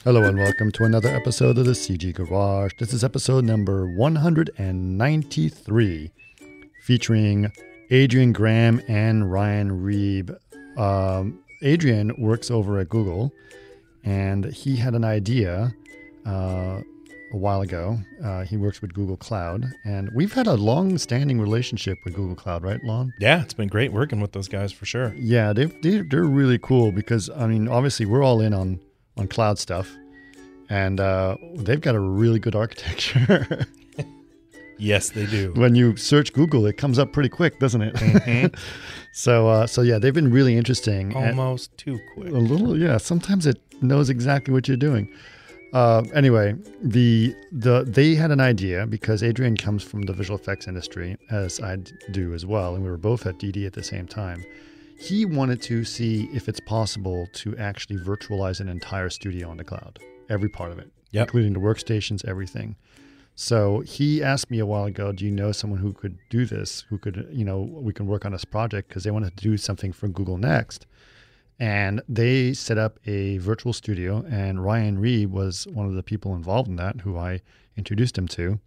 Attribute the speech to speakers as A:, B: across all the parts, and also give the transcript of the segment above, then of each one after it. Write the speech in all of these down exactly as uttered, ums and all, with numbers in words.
A: Hello and welcome to another episode of the C G Garage. This is episode number one hundred ninety-three, featuring Adrian Graham and Ryan Reeb. Um, Adrian works over at Google, and he had an idea uh, a while ago. Uh, he works with Google Cloud, and we've had a long-standing relationship with Google Cloud, right, Lon?
B: Yeah, it's been great working with those guys for sure.
A: Yeah, they've, they, they're really cool because, I mean, obviously we're all in on, on cloud stuff, and uh, they've got a really good architecture.
B: Yes, they do.
A: When you search Google, it comes up pretty quick, doesn't it?
B: Mm-hmm.
A: so, uh, so yeah, they've been really interesting.
B: Almost and too quick.
A: A little, yeah. Sometimes it knows exactly what you're doing. Uh, anyway, the the they had an idea because Adrian comes from the visual effects industry, as I do as well, and we were both at D D at the same time. He wanted to see if it's possible to actually virtualize an entire studio on the cloud, every part of it,
B: yep.
A: including the workstations, everything. So he asked me a while ago, do you know someone who could do this, who could, you know, we can work on this project, because they wanted to do something for Google Next. And they set up a virtual studio, and Ryan Reeb was one of the people involved in that, who I introduced him to.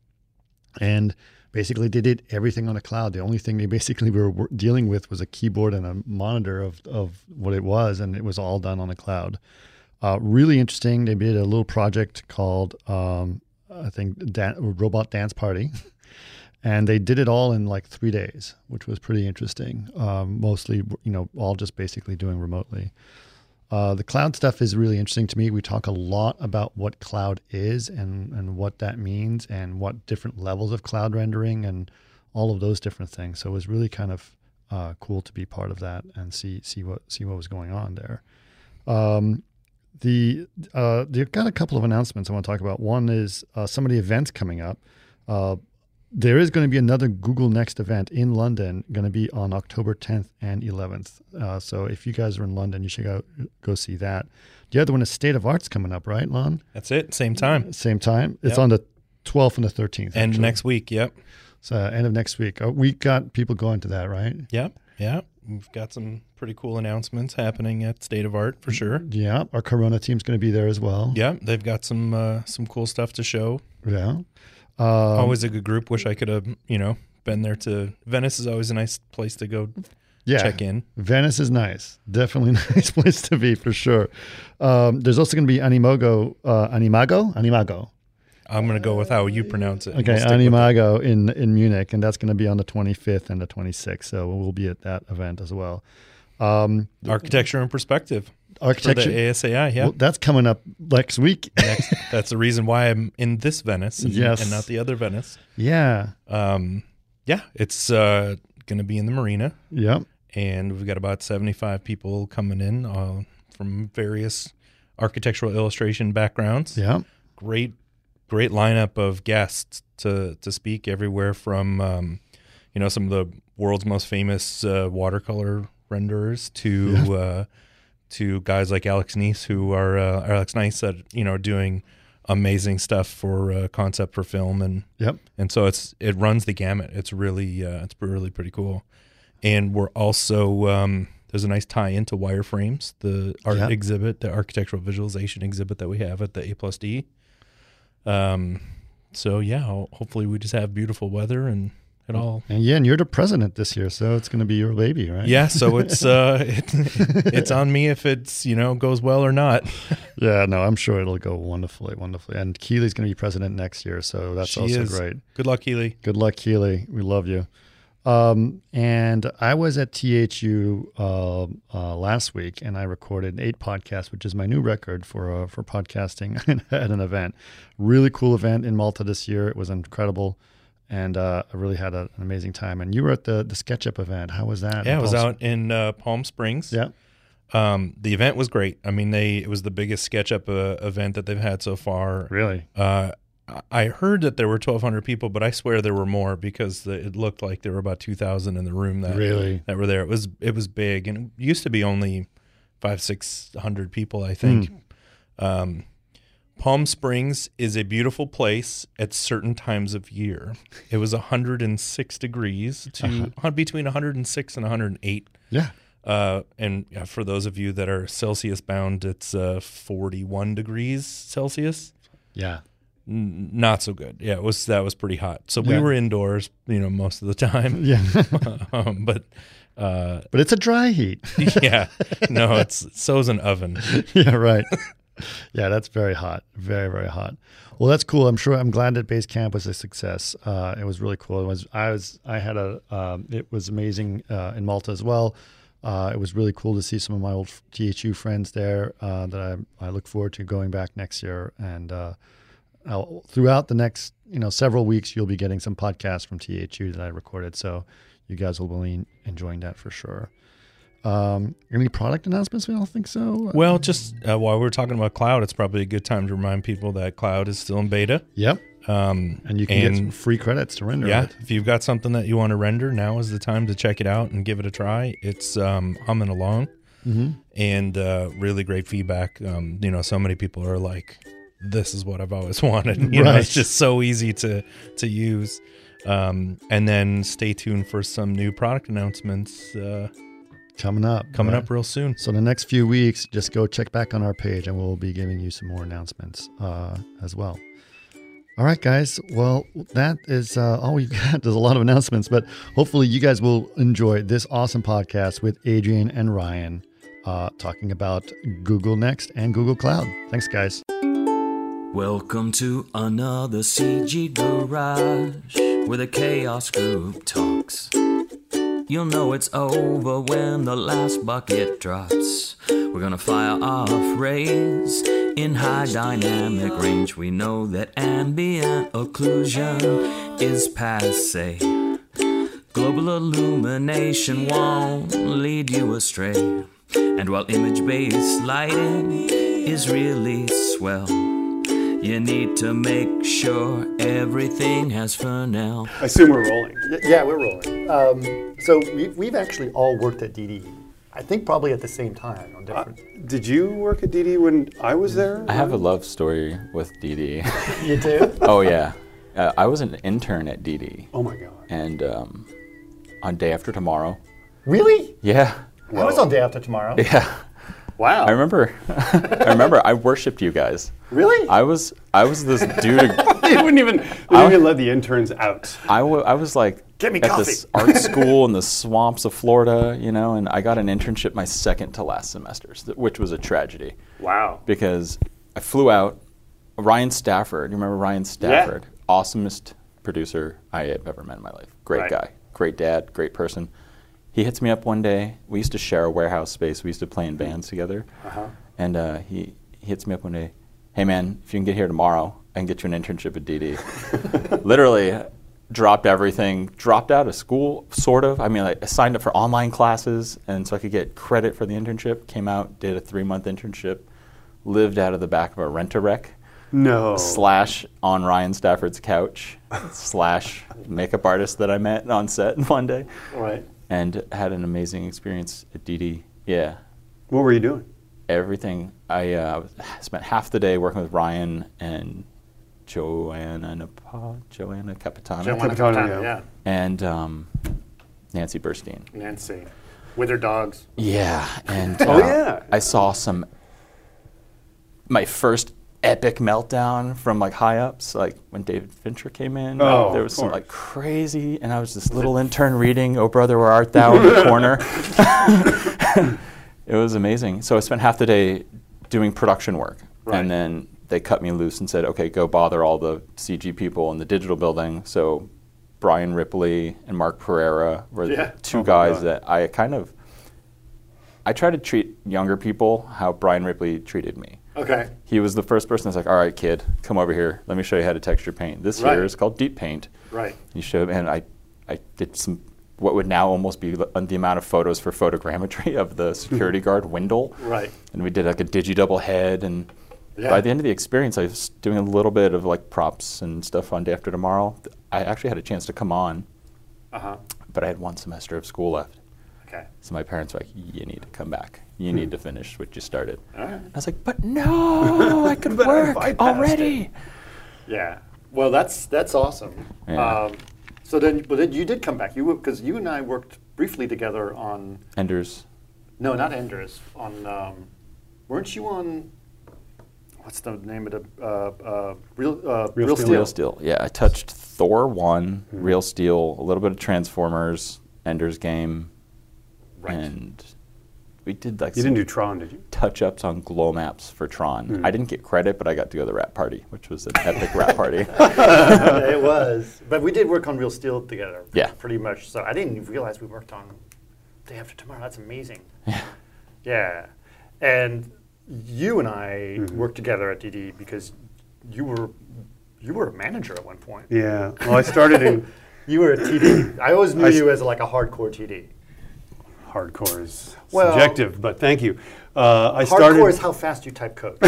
A: And basically they did everything on the cloud. The only thing they basically were dealing with was a keyboard and a monitor of, of what it was, and it was all done on the cloud. Uh, really interesting. They did a little project called... Um, I think Dan- Robot Dance Party, and they did it all in like three days, which was pretty interesting. Um, mostly, you know, all just basically doing remotely. Uh, the cloud stuff is really interesting to me. We talk a lot about what cloud is and, and what that means and what different levels of cloud rendering and all of those different things. So it was really kind of uh, cool to be part of that and see see what see what was going on there. Um, The uh, they've got a couple of announcements I want to talk about. One is uh, some of the events coming up. Uh, there is going to be another Google Next event in London, going to be on October tenth and eleventh. Uh, so if you guys are in London, you should go go see that. The other one is State of Arts coming up, right, Lon?
B: That's it. Same time.
A: Same time. It's
B: yep.
A: on the twelfth and the thirteenth.
B: End
A: actually.
B: next week. Yep.
A: So end of next week. Uh, we got people going to that, right?
B: Yep. Yeah. We've got some pretty cool announcements happening at State of Art for sure.
A: Yeah, our Corona team's going to be there as well.
B: Yeah, they've got some uh, some cool stuff to show.
A: Yeah, um,
B: always a good group. Wish I could have, you know, been there. To Venice is always a nice place to go.
A: Yeah,
B: check in.
A: Venice is nice. Definitely a nice place to be for sure. Um, there's also going to be Animago, uh, Animago, Animago.
B: I'm going to go with how you pronounce it.
A: Okay, we'll Animago in, in Munich, and that's going to be on the twenty-fifth and the twenty-sixth, so we'll be at that event as well. Um,
B: Architecture and Perspective.
A: Architecture.
B: For the A S A I, yeah.
A: Well, that's coming up next week.
B: Next, that's the reason why I'm in this Venice and,
A: yes.
B: and not the other Venice.
A: Yeah.
B: Um, yeah, it's uh, going to be in the marina.
A: Yep.
B: And we've got about seventy-five people coming in uh, from various architectural illustration backgrounds.
A: Yeah.
B: Great Great lineup of guests to to speak everywhere from, um, you know, some of the world's most famous uh, watercolor renderers to yeah. uh, to guys like Alex Neese, who are uh, Alex Neese that you know are doing amazing stuff for uh, concept for film, and
A: yep.
B: and so it's it runs the gamut. It's really uh, it's really pretty cool, and we're also um, there's a nice tie into wireframes, the art yep. exhibit, the architectural visualization exhibit that we have at the A plus D. Um, so yeah, hopefully we just have beautiful weather and it all.
A: And yeah, and you're the president this year, so it's going to be your baby, right?
B: Yeah. So it's, uh, it, it's on me if it's, you know, goes well or not.
A: Yeah, no, I'm sure it'll go wonderfully, wonderfully. And Keely's going to be president next year. So that's
B: she
A: also
B: is.
A: great.
B: Good luck, Keely.
A: Good luck, Keely. We love you. Um, and I was at T H U uh, uh, last week, and I recorded eight podcasts, which is my new record for uh, for podcasting at an event. Really cool event in Malta this year. It was incredible, and uh, I really had a, an amazing time. And you were at the the SketchUp event. How was that?
B: Yeah, I was out in uh, Palm Springs.
A: Yeah.
B: Um, the event was great. I mean, they it was the biggest SketchUp uh, event that they've had so far.
A: Really?
B: Uh, I heard that there were twelve hundred people, but I swear there were more because the, it looked like there were about two thousand in the room that
A: really
B: that were there. It was it was big, and it used to be only five six hundred people, I think. Mm. Um, Palm Springs is a beautiful place at certain times of year. It was one hundred six degrees to uh-huh. between one hundred six and one hundred eight.
A: Yeah.
B: Uh, and uh, for those of you that are Celsius bound, it's uh, forty-one degrees Celsius.
A: Yeah.
B: N- not so good. Yeah, it was that was pretty hot. So
A: Yeah.
B: we were indoors, you know, most of the time.
A: Yeah.
B: um, but uh,
A: But it's a dry heat.
B: yeah, no, it's so's an oven.
A: Yeah, right. Yeah, that's very hot. Very, very hot. Well, that's cool. I'm sure. I'm glad that base camp was a success. Uh, it was really cool. It was. I was. I had a. Um, it was amazing uh, in Malta as well. Uh, it was really cool to see some of my old T H U friends there. Uh, that I. I look forward to going back next year. And uh, I'll, throughout the next, you know, several weeks, you'll be getting some podcasts from T H U that I recorded. So you guys will be enjoying that for sure. Um, any product announcements? We all think so.
B: Well, just uh, while we're talking about cloud, it's probably a good time to remind people that cloud is still in beta.
A: Yep.
B: Um,
A: and you can
B: and,
A: get some free credits to render
B: yeah,
A: it.
B: If you've got something that you want to render, now is the time to check it out and give it a try. It's um, humming along,
A: mm-hmm.
B: and uh, really great feedback. Um, you know, so many people are like, "This is what I've always wanted." You
A: right.
B: know, it's just so easy to to use. Um, and then stay tuned for some new product announcements. Uh,
A: Coming up.
B: Coming
A: right?
B: up real soon.
A: So the next few weeks, just go check back on our page and we'll be giving you some more announcements uh, as well. All right, guys. Well, that is uh, all we've got. There's a lot of announcements, but hopefully you guys will enjoy this awesome podcast with Adrian and Ryan uh, talking about Google Next and Google Cloud. Thanks, guys.
C: Welcome to another C G Garage where the Chaos Group talks. You'll know it's over when the last bucket drops. We're gonna fire off rays in high dynamic range. We know that ambient occlusion is passé. Global illumination won't lead you astray. And while image-based lighting is really swell, you need to make sure everything has Fresnel.
D: I assume we're rolling.
E: Yeah, we're rolling. Um, so we, we've actually all worked at D D. I think probably at the same time on different.
D: Uh, did you work at D D when I was there?
F: I have a love story with D D.
E: You too?
F: Oh yeah, uh, I was an intern at D D.
D: Oh my god.
F: And um, on Day After Tomorrow.
E: Really?
F: Yeah.
E: I was on Day After Tomorrow.
F: Yeah.
D: Wow.
F: I remember. I remember. I worshipped you guys.
E: Really?
F: I was. I was this dude.
D: They wouldn't even. They didn't even let the interns out.
F: I, w- I was like
E: Get me
F: at
E: coffee.
F: this art school in the swamps of Florida, you know, and I got an internship my second to last semester, which was a tragedy.
D: Wow.
F: Because I flew out. Ryan Stafford. You remember Ryan Stafford?
D: Yeah.
F: Awesomest producer I have ever met in my life. Great
D: Right.
F: guy. Great dad. Great person. He hits me up one day. We used to share a warehouse space. We used to play in bands together.
D: Uh-huh.
F: And uh, he, he hits me up one day. Hey, man, if you can get here tomorrow, I can get you an internship at D D. Literally dropped everything, dropped out of school, sort of. I mean, like, I signed up for online classes, and so I could get credit for the internship. Came out, did a three-month internship, lived out of the back of a rent-a-wreck.
D: No.
F: Slash on Ryan Stafford's couch, slash makeup artist that I met on set one day.
D: Right.
F: And had an amazing experience at D D. Yeah.
D: What were you doing?
F: Everything. I uh, spent half the day working with Ryan and Joanna Napa, Joanna Capitano,
E: Joanna
D: Capitano,
E: Capitano,
D: yeah.
E: yeah.
F: and um, Nancy Burstein.
E: Nancy. With her dogs.
F: Yeah. And
D: Oh,
F: uh,
D: yeah.
F: I saw some, my first epic meltdown from like high ups, like when David Fincher came in.
D: Oh,
F: there was
D: of
F: some
D: course.
F: like crazy, and I was this little intern reading "Oh Brother, Where Art Thou" in the corner. It was amazing. So I spent half the day doing production work,
D: Right.
F: and then they cut me loose and said, "Okay, go bother all the C G people in the digital building." So Brian Ripley and Mark Pereira were
D: Yeah.
F: the two
D: Oh my
F: guys
D: God.
F: that I kind of. I try to treat younger people how Brian Ripley treated me.
D: Okay.
F: He was the first person that's like, all right, kid, come over here. Let me show you how to texture paint. This
D: Right.
F: here is called Deep Paint.
D: Right.
F: He showed, and I, I did some, what would now almost be the the amount of photos for photogrammetry of the security guard Wendell.
D: Right.
F: And we did like a digi-double head. And
D: Yeah.
F: by the end of the experience, I was doing a little bit of like props and stuff on Day After Tomorrow. I actually had a chance to come on,
D: Uh-huh.
F: but I had one semester of school left.
D: Okay.
F: So my parents were like, you need to come back. You need to finish what you started.
D: All right.
F: I was like, but no, I could
D: But I
F: work
D: bypassed
F: already.
E: Yeah. Well, that's that's awesome.
F: Yeah.
E: Um, so then, but then you did come back. You because you and I worked briefly together on
F: Enders.
E: No, not Enders. On um, weren't you on? What's the name of the uh, uh, real uh,
D: Real
E: real
D: Steel.
E: steel?
F: Real Steel. Yeah, I touched Thor one,
D: Mhm.
F: Real Steel, a little bit of Transformers, Ender's Game,
E: Right.
F: and we did like
D: You
F: some
D: didn't do Tron, did you?
F: touch-ups on glow maps for Tron.
D: Mm.
F: I didn't get credit, but I got to go to the rap party, which was an epic rap party.
E: It was, but we did work on Real Steel together.
F: Yeah.
E: pretty much. So I didn't even realize we worked on Day After Tomorrow. That's amazing.
F: Yeah.
E: Yeah, and you and I
D: Mhm.
E: worked together at D D because you were you were a manager at one point.
D: Yeah. Well, I started in
E: You were a T D. I always knew
D: I s-
E: you as like a hardcore T D.
D: hardcore is
E: Well-
D: subjective, but thank you. Uh, I started.
E: Hardcore is how fast you type code.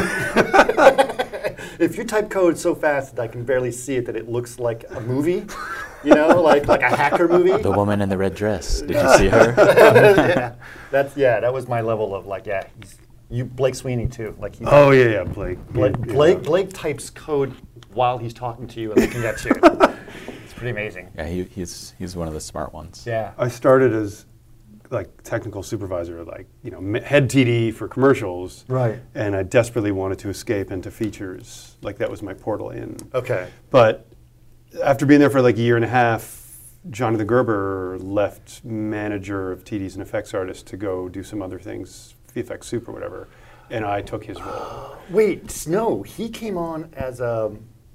E: If you type code so fast that I can barely see it, that it looks like a movie, you know, like like a hacker movie.
F: The woman in the red dress. Did you see her?
E: Yeah, that's yeah. That was my level of like yeah. He's, you Blake Sweeney too. Like he's,
D: Oh yeah, yeah, Blake.
E: Blake,
D: Yeah,
E: Blake
D: yeah.
E: Blake types code while he's talking to you and looking at you. It's pretty amazing.
F: Yeah, he, he's he's one of the smart ones.
E: Yeah.
D: I started as like technical supervisor, like you know, m- head T D for commercials.
E: Right.
D: And I desperately wanted to escape into features. Like that was my portal in.
E: Okay.
D: But after being there for like a year and a half, Jonathan Gerber left manager of T Ds and effects artists to go do some other things, V F X Soup or whatever, and I took his role.
E: Wait, no, he came on as a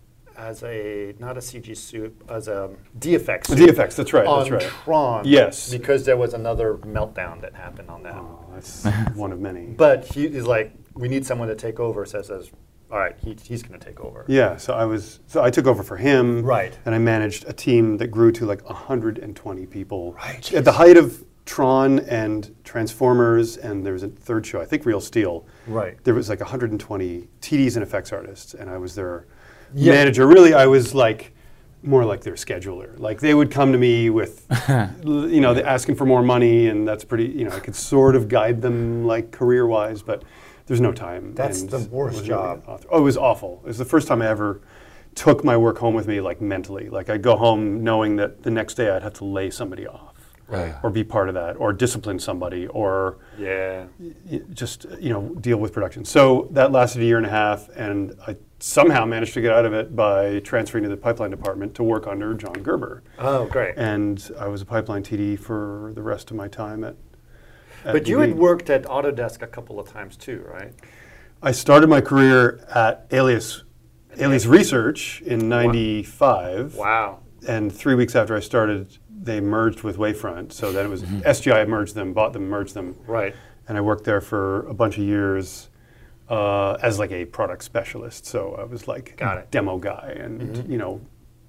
E: as a not a C G soup, as a D F X.
D: D F X, that's right,
E: on
D: that's right.
E: Tron.
D: Yes.
E: Because there was another meltdown that happened on that.
D: Oh, that's one of many.
E: But he is like, we need someone to take over. So says, all right, he, he's going to take over.
D: Yeah, so I was so I took over for him.
E: Right.
D: And I managed a team that grew to like one hundred twenty people.
E: Right.
D: At the height of Tron and Transformers, and there was a third show, I think Real Steel.
E: Right.
D: There was like one hundred twenty T Ds and effects artists, and I was their
E: Yeah.
D: manager. Really, I was like more like their scheduler. Like they would come to me with, l- you know, they asking for more money, and that's pretty. You know, I could sort of guide them like career-wise, but there's no time.
E: That's
D: and
E: the
D: it
E: worst
D: was
E: job.
D: really author- oh, it was awful. It was the first time I ever took my work home with me, like mentally. Like I'd go home knowing that the next day I'd have to lay somebody off.
F: Right.
D: Or be part of that, or discipline somebody, or
E: Yeah.
D: y- just you know deal with production. So that lasted a year and a half, and I somehow managed to get out of it by transferring to the pipeline department to work under John Gerber.
E: Oh, great.
D: And I was a pipeline T D for the rest of my time at. at
E: But you
D: D D.
E: had worked at Autodesk a couple of times too, right?
D: I started my career at Alias, Alias Research in ninety-five.
E: Wow.
D: And three weeks after I started, they merged with Wavefront. So then it was S G I merged them, bought them, merged them.
E: Right.
D: And I worked there for a bunch of years uh, as like a product specialist. So I was like
E: Got it.
D: demo guy and, you know,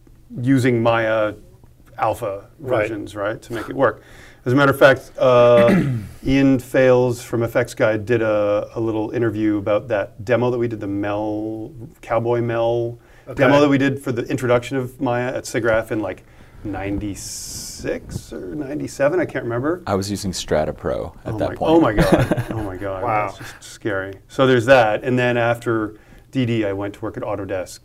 D: using Maya alpha
E: Right.
D: versions, right, to make it work. As a matter of fact, uh, Ian Fales from F X Guide did a, a little interview about that demo that we did, the Mel, Cowboy Mel
E: Okay.
D: demo that we did for the introduction of Maya at SIGGRAPH in like ninety-six or ninety-seven, I can't remember.
F: I was using Strata Pro at
D: oh
F: that
D: my,
F: point.
D: Oh my God, oh my God,
E: Wow.
D: that's just scary. So there's that, and then after D D, I went to work at Autodesk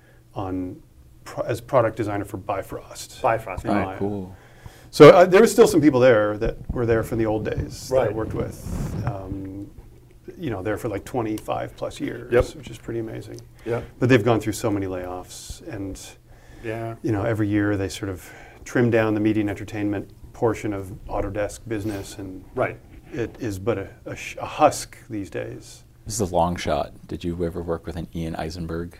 D: on pro- as product designer for Bifrost.
E: Bifrost,
F: Oh,
E: right.
F: cool.
D: So uh, there were still some people there that were there from the old days that I
E: Right.
D: worked with. Um, you know, there for like twenty-five plus years,
E: Yep.
D: which is pretty amazing.
E: Yeah.
D: But they've gone through so many layoffs, and
E: Yeah.
D: you know, every year they sort of trim down the media and entertainment portion of Autodesk business, and
E: Right.
D: it is but a, a, sh- a husk these days.
F: This is a long shot. Did you ever work with an Ian Eisenberg?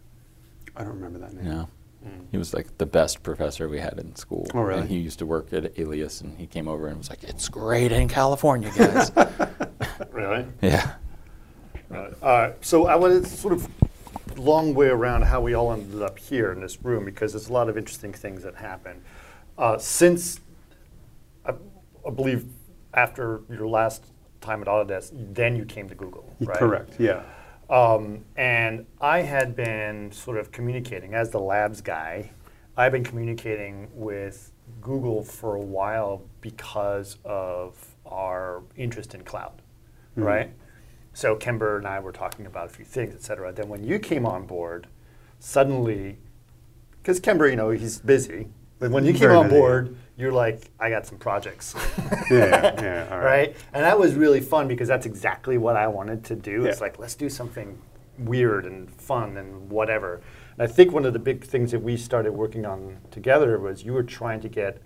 D: I don't remember that name.
F: No. He was like the best professor we had in school.
D: Oh, really?
F: And he used to work at Alias, and he came over and was like, "It's great in California, guys."
E: Really?
F: Yeah.
E: Right. Uh, so I want to sort of long way around how we all ended up here in this room because there's a lot of interesting things that happened. Uh, since, I, I believe, after your last time at Autodesk, then you came to Google, right?
D: Correct, yeah.
E: Um, and I had been sort of communicating, as the labs guy, I've been communicating with Google for a while because of our interest in cloud,
D: Mhm.
E: right? So Kember and I were talking about a few things, et cetera. Then when you came on board, suddenly, because Kember, you know, he's busy, but when you came
D: Very
E: on
D: busy.
E: board, you're like, I got some projects.
D: Yeah, yeah, yeah, all right.
E: Right? And that was really fun because that's exactly what I wanted to do.
D: Yeah.
E: It's like, let's do something weird and fun and whatever. And I think one of the big things that we started working on together was you were trying to get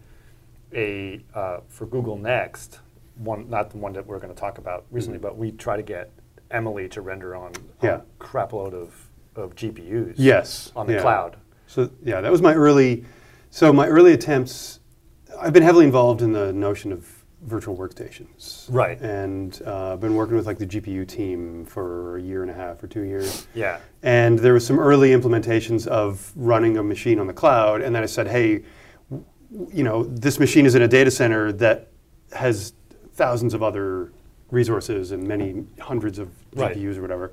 E: a, uh, for Google Next, one not the one that we're going to talk about recently,
D: Mm-hmm.
E: but we try to get Emily to render on,
D: Yeah.
E: on a crap load of, of G P Us
D: Yes.
E: on the
D: yeah.
E: cloud.
D: So yeah, that was my early. So my early attempts. I've been heavily involved in the notion of virtual workstations.
E: Right.
D: And uh, I've been working with like the G P U team for a year and a half or two years.
E: Yeah.
D: And there was some early implementations of running a machine on the cloud. And then I said, hey, w- you know, this machine is in a data center that has thousands of other resources and many hundreds of
E: Right.
D: G P Us or whatever.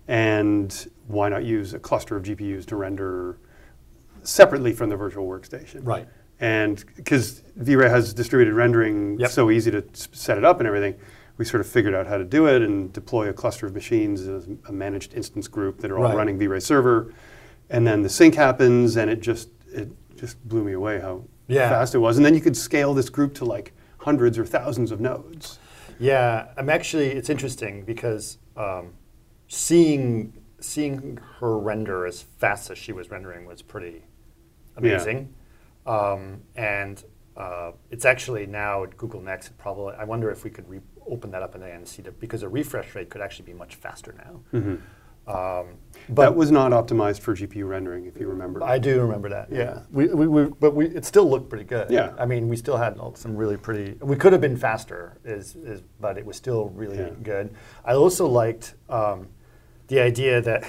D: And why not use a cluster of G P Us to render separately from the virtual workstation?
E: Right.
D: And because V-Ray has distributed rendering,
E: Yep.
D: so easy to s- set it up and everything, we sort of figured out how to do it and deploy a cluster of machines as a managed instance group that are all
E: Right.
D: running V-Ray server. And then the sync happens, and it just it just blew me away how
E: Yeah.
D: fast it was. And then you could scale this group to like hundreds or thousands of nodes.
E: Yeah, I'm actually, it's interesting because um, seeing seeing her render as fast as she was rendering was pretty amazing. Um, and uh, it's actually now at Google Next, it probably, I wonder if we could re- open that up and see that, because the refresh rate could actually be much faster now. Um,
D: But
E: but
D: that was not optimized for G P U rendering, if you remember.
E: I do remember that. Yeah, we, we, we but we it still looked pretty good.
D: Yeah.
E: I mean, we still had some really pretty. We could have been faster, is, is but it was still really
D: Yeah.
E: good. I also liked um, the idea that,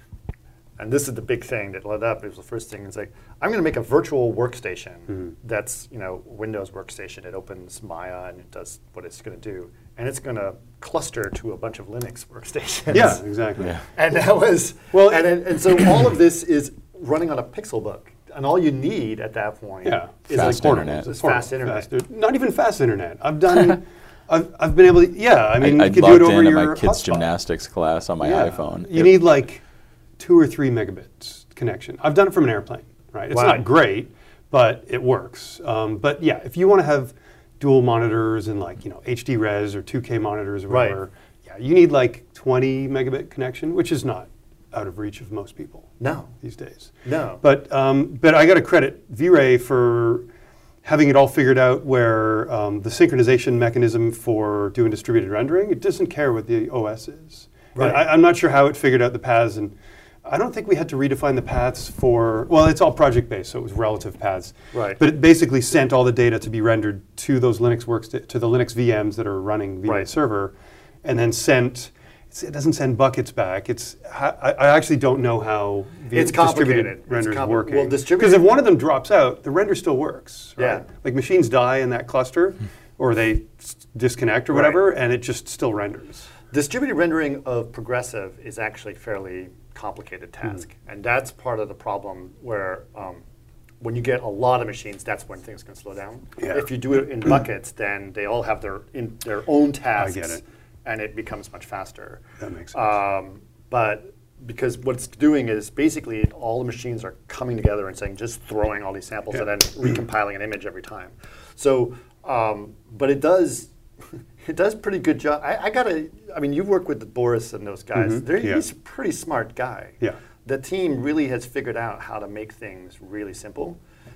E: and this is the big thing that led up. It was the first thing. It's like, I'm going to make a virtual workstation
D: Mm-hmm.
E: that's, you know, Windows workstation. It opens Maya and it does what it's going to do, and it's going to cluster to a bunch of Linux workstations.
D: Yeah, exactly.
F: Yeah.
E: And that was
D: Well,
E: well, and and, and so all of this is running on a Pixelbook, and all you need at that point
D: Yeah.
E: is
F: Fast
E: like
F: internet.
E: Is fast internet.
D: Fast- not even fast internet. I've done. I've, I've been able to. Yeah, I mean,
F: I, I
D: you could do
F: logged
D: it over
F: into
D: your
F: my kids'
D: hotspot.
F: gymnastics class on my
D: Yeah.
F: iPhone.
D: You
F: It-
D: need like two or three megabits connection. I've done it from an airplane, right? It's
E: Wow.
D: not great, but it works. Um, but yeah, if you want to have dual monitors and like, you know, H D res or two K monitors or
E: Right.
D: whatever, yeah, you need like twenty megabit connection, which is not out of reach of most people
E: No,
D: these days.
E: no.
D: But um, but I got to credit V-Ray for having it all figured out where um, the synchronization mechanism for doing distributed rendering, it doesn't care what the O S is.
E: Right.
D: And I, I'm not sure how it figured out the paths, and I don't think we had to redefine the paths for, well, it's all project-based, so it was relative paths.
E: Right.
D: But it basically sent all the data to be rendered to those Linux works, to the Linux V Ms that are running V-Ray
E: Right.
D: server, and then sent, it's, it doesn't send buckets back. It's I, I actually don't know how the
E: It's
D: distributed
E: complicated. It's
D: renders
E: compli-
D: working.
E: well, distributed-
D: Because if one of them drops out, the render still works. Right?
E: Yeah.
D: Like machines die in that cluster, or they s- disconnect or
E: Right.
D: whatever, and it just still renders.
E: Distributed rendering of progressive is actually fairly complicated task, and that's part of the problem where um, when you get a lot of machines, that's when things can slow down.
D: Yeah.
E: If you do it in buckets, then they all have their in their own tasks,
D: get it.
E: and it becomes much faster.
D: That makes sense.
E: Um, but because what it's doing is basically all the machines are coming together and saying, just throwing all these samples
D: Yeah.
E: and then recompiling an image every time. So, um, but it does, it does pretty good job. I, I gotta, I mean, you work with Boris and those guys.
D: Mhm.
E: They're,
D: Yeah.
E: He's a pretty smart guy.
D: Yeah.
E: The team really has figured out how to make things really simple.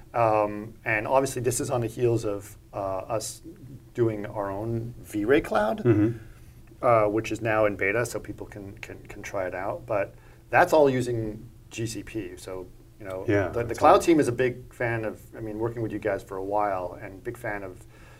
E: Um, and obviously this is on the heels of uh, us doing our own V-Ray Cloud.
D: Mm-hmm.
E: Uh, which is now in beta, so people can, can can try it out. But that's all using G C P. So you know,
D: Yeah,
E: the, the
D: that's
E: cloud
D: all.
E: team is a big fan of. I mean, working with you guys for a while, and big fan of.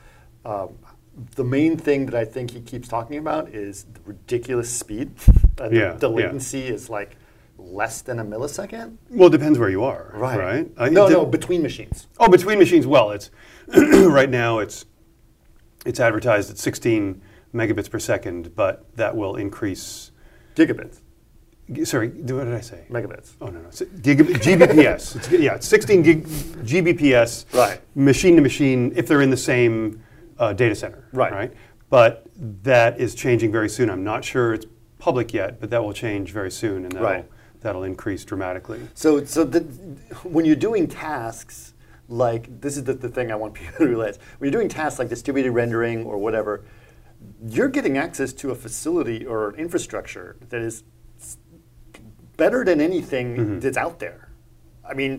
E: Um, the main thing that I think he keeps talking about is the ridiculous speed. Uh,
D: Yeah,
E: the, the
D: yeah.
E: latency is like less than a millisecond.
D: Well, it depends where you are, right? I-
E: no,
D: it
E: no,
D: de-
E: between machines.
D: Oh, between machines. Well, it's right now it's it's advertised at sixteen megabits per second, but that will increase.
E: Gigabits,
D: g- Sorry, what did I say?
E: megabits.
D: Oh no, no, it's gigab- G B P S. It's, yeah, it's sixteen gig G B P S.
E: Right.
D: Machine to machine, if they're in the same uh, data center.
E: Right.
D: Right. But that is changing very soon. I'm not sure it's public yet, but that will change very soon, and that'll
E: Right.
D: that'll increase dramatically.
E: So, so the, when you're doing tasks like, this is the, the thing I want people to realize. When you're doing tasks like distributed rendering or whatever, you're getting access to a facility or an infrastructure that is s- better than anything
D: Mm-hmm.
E: that's out there. I mean,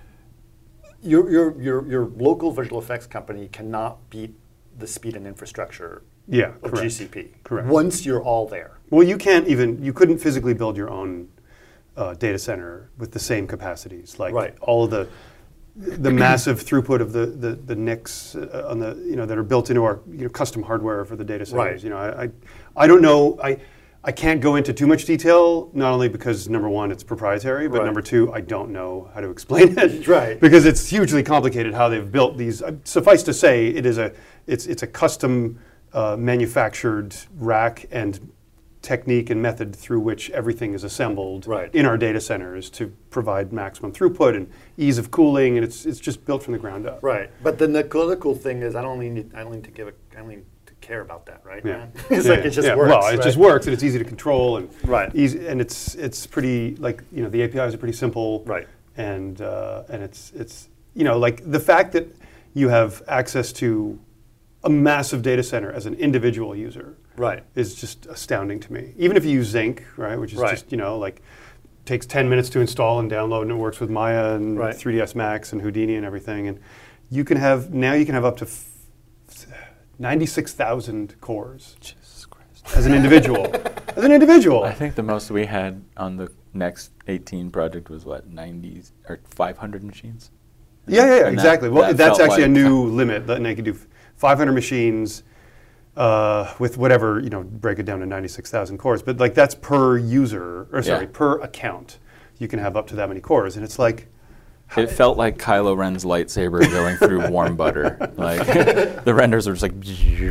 E: your, your, your, your local visual effects company cannot beat the speed and infrastructure
D: Yeah,
E: of
D: correct.
E: G C P.
D: Correct.
E: Once you're all there.
D: Well, you can't even, you couldn't physically build your own uh, data center with the same capacities. Like
E: Right.
D: all of the the massive throughput of the, the, the N I Cs uh, on the, you know, that are built into our, you know, custom hardware for the data centers.
E: Right.
D: You know, I, I, I don't know, I, I can't go into too much detail, not only because, number one, it's proprietary, but
E: Right.
D: number two, I don't know how to explain it.
E: Right.
D: Because it's hugely complicated how they've built these. Uh, suffice to say, it is a, it's, it's a custom uh, manufactured rack and technique and method through which everything is assembled
E: Right.
D: in our data centers to provide maximum throughput and ease of cooling, and it's, it's just built from the ground up.
E: Right. But then the political thing is I don't need, I don't need to give a, I don't need to care about that, right?
D: Yeah.
E: man? It's
D: Yeah,
E: like it just
D: yeah.
E: works.
D: Well, it
E: right?
D: just works, and it's easy to control, and
E: Right.
D: easy, and it's it's pretty like you know the A P Is are pretty simple,
E: Right.
D: And uh, and it's it's you know like the fact that you have access to a massive data center as an individual user,
E: Right.
D: is just astounding to me. Even if you use Zinc, right, which is
E: Right.
D: just you know like takes ten minutes to install and download, and it works with Maya and
E: Right.
D: three D S Max and Houdini and everything, and you can have now you can have up to ninety-six thousand cores
F: Jesus Christ.
D: as an individual. as an individual.
F: I think the most we had on the next eighteen project was what, ninety or five hundred machines?
D: Yeah, yeah, yeah,
F: And that-
D: exactly. well,
F: that
D: that's
F: felt
D: actually a
F: like-
D: new limit. That they can do five hundred machines uh, with whatever, you know, break it down to ninety-six thousand cores. But like that's per user, or sorry,
F: Yeah.
D: per account. You can have up to that many cores. And it's like,
F: It felt like Kylo Ren's lightsaber going through warm butter. Like the renders are just like.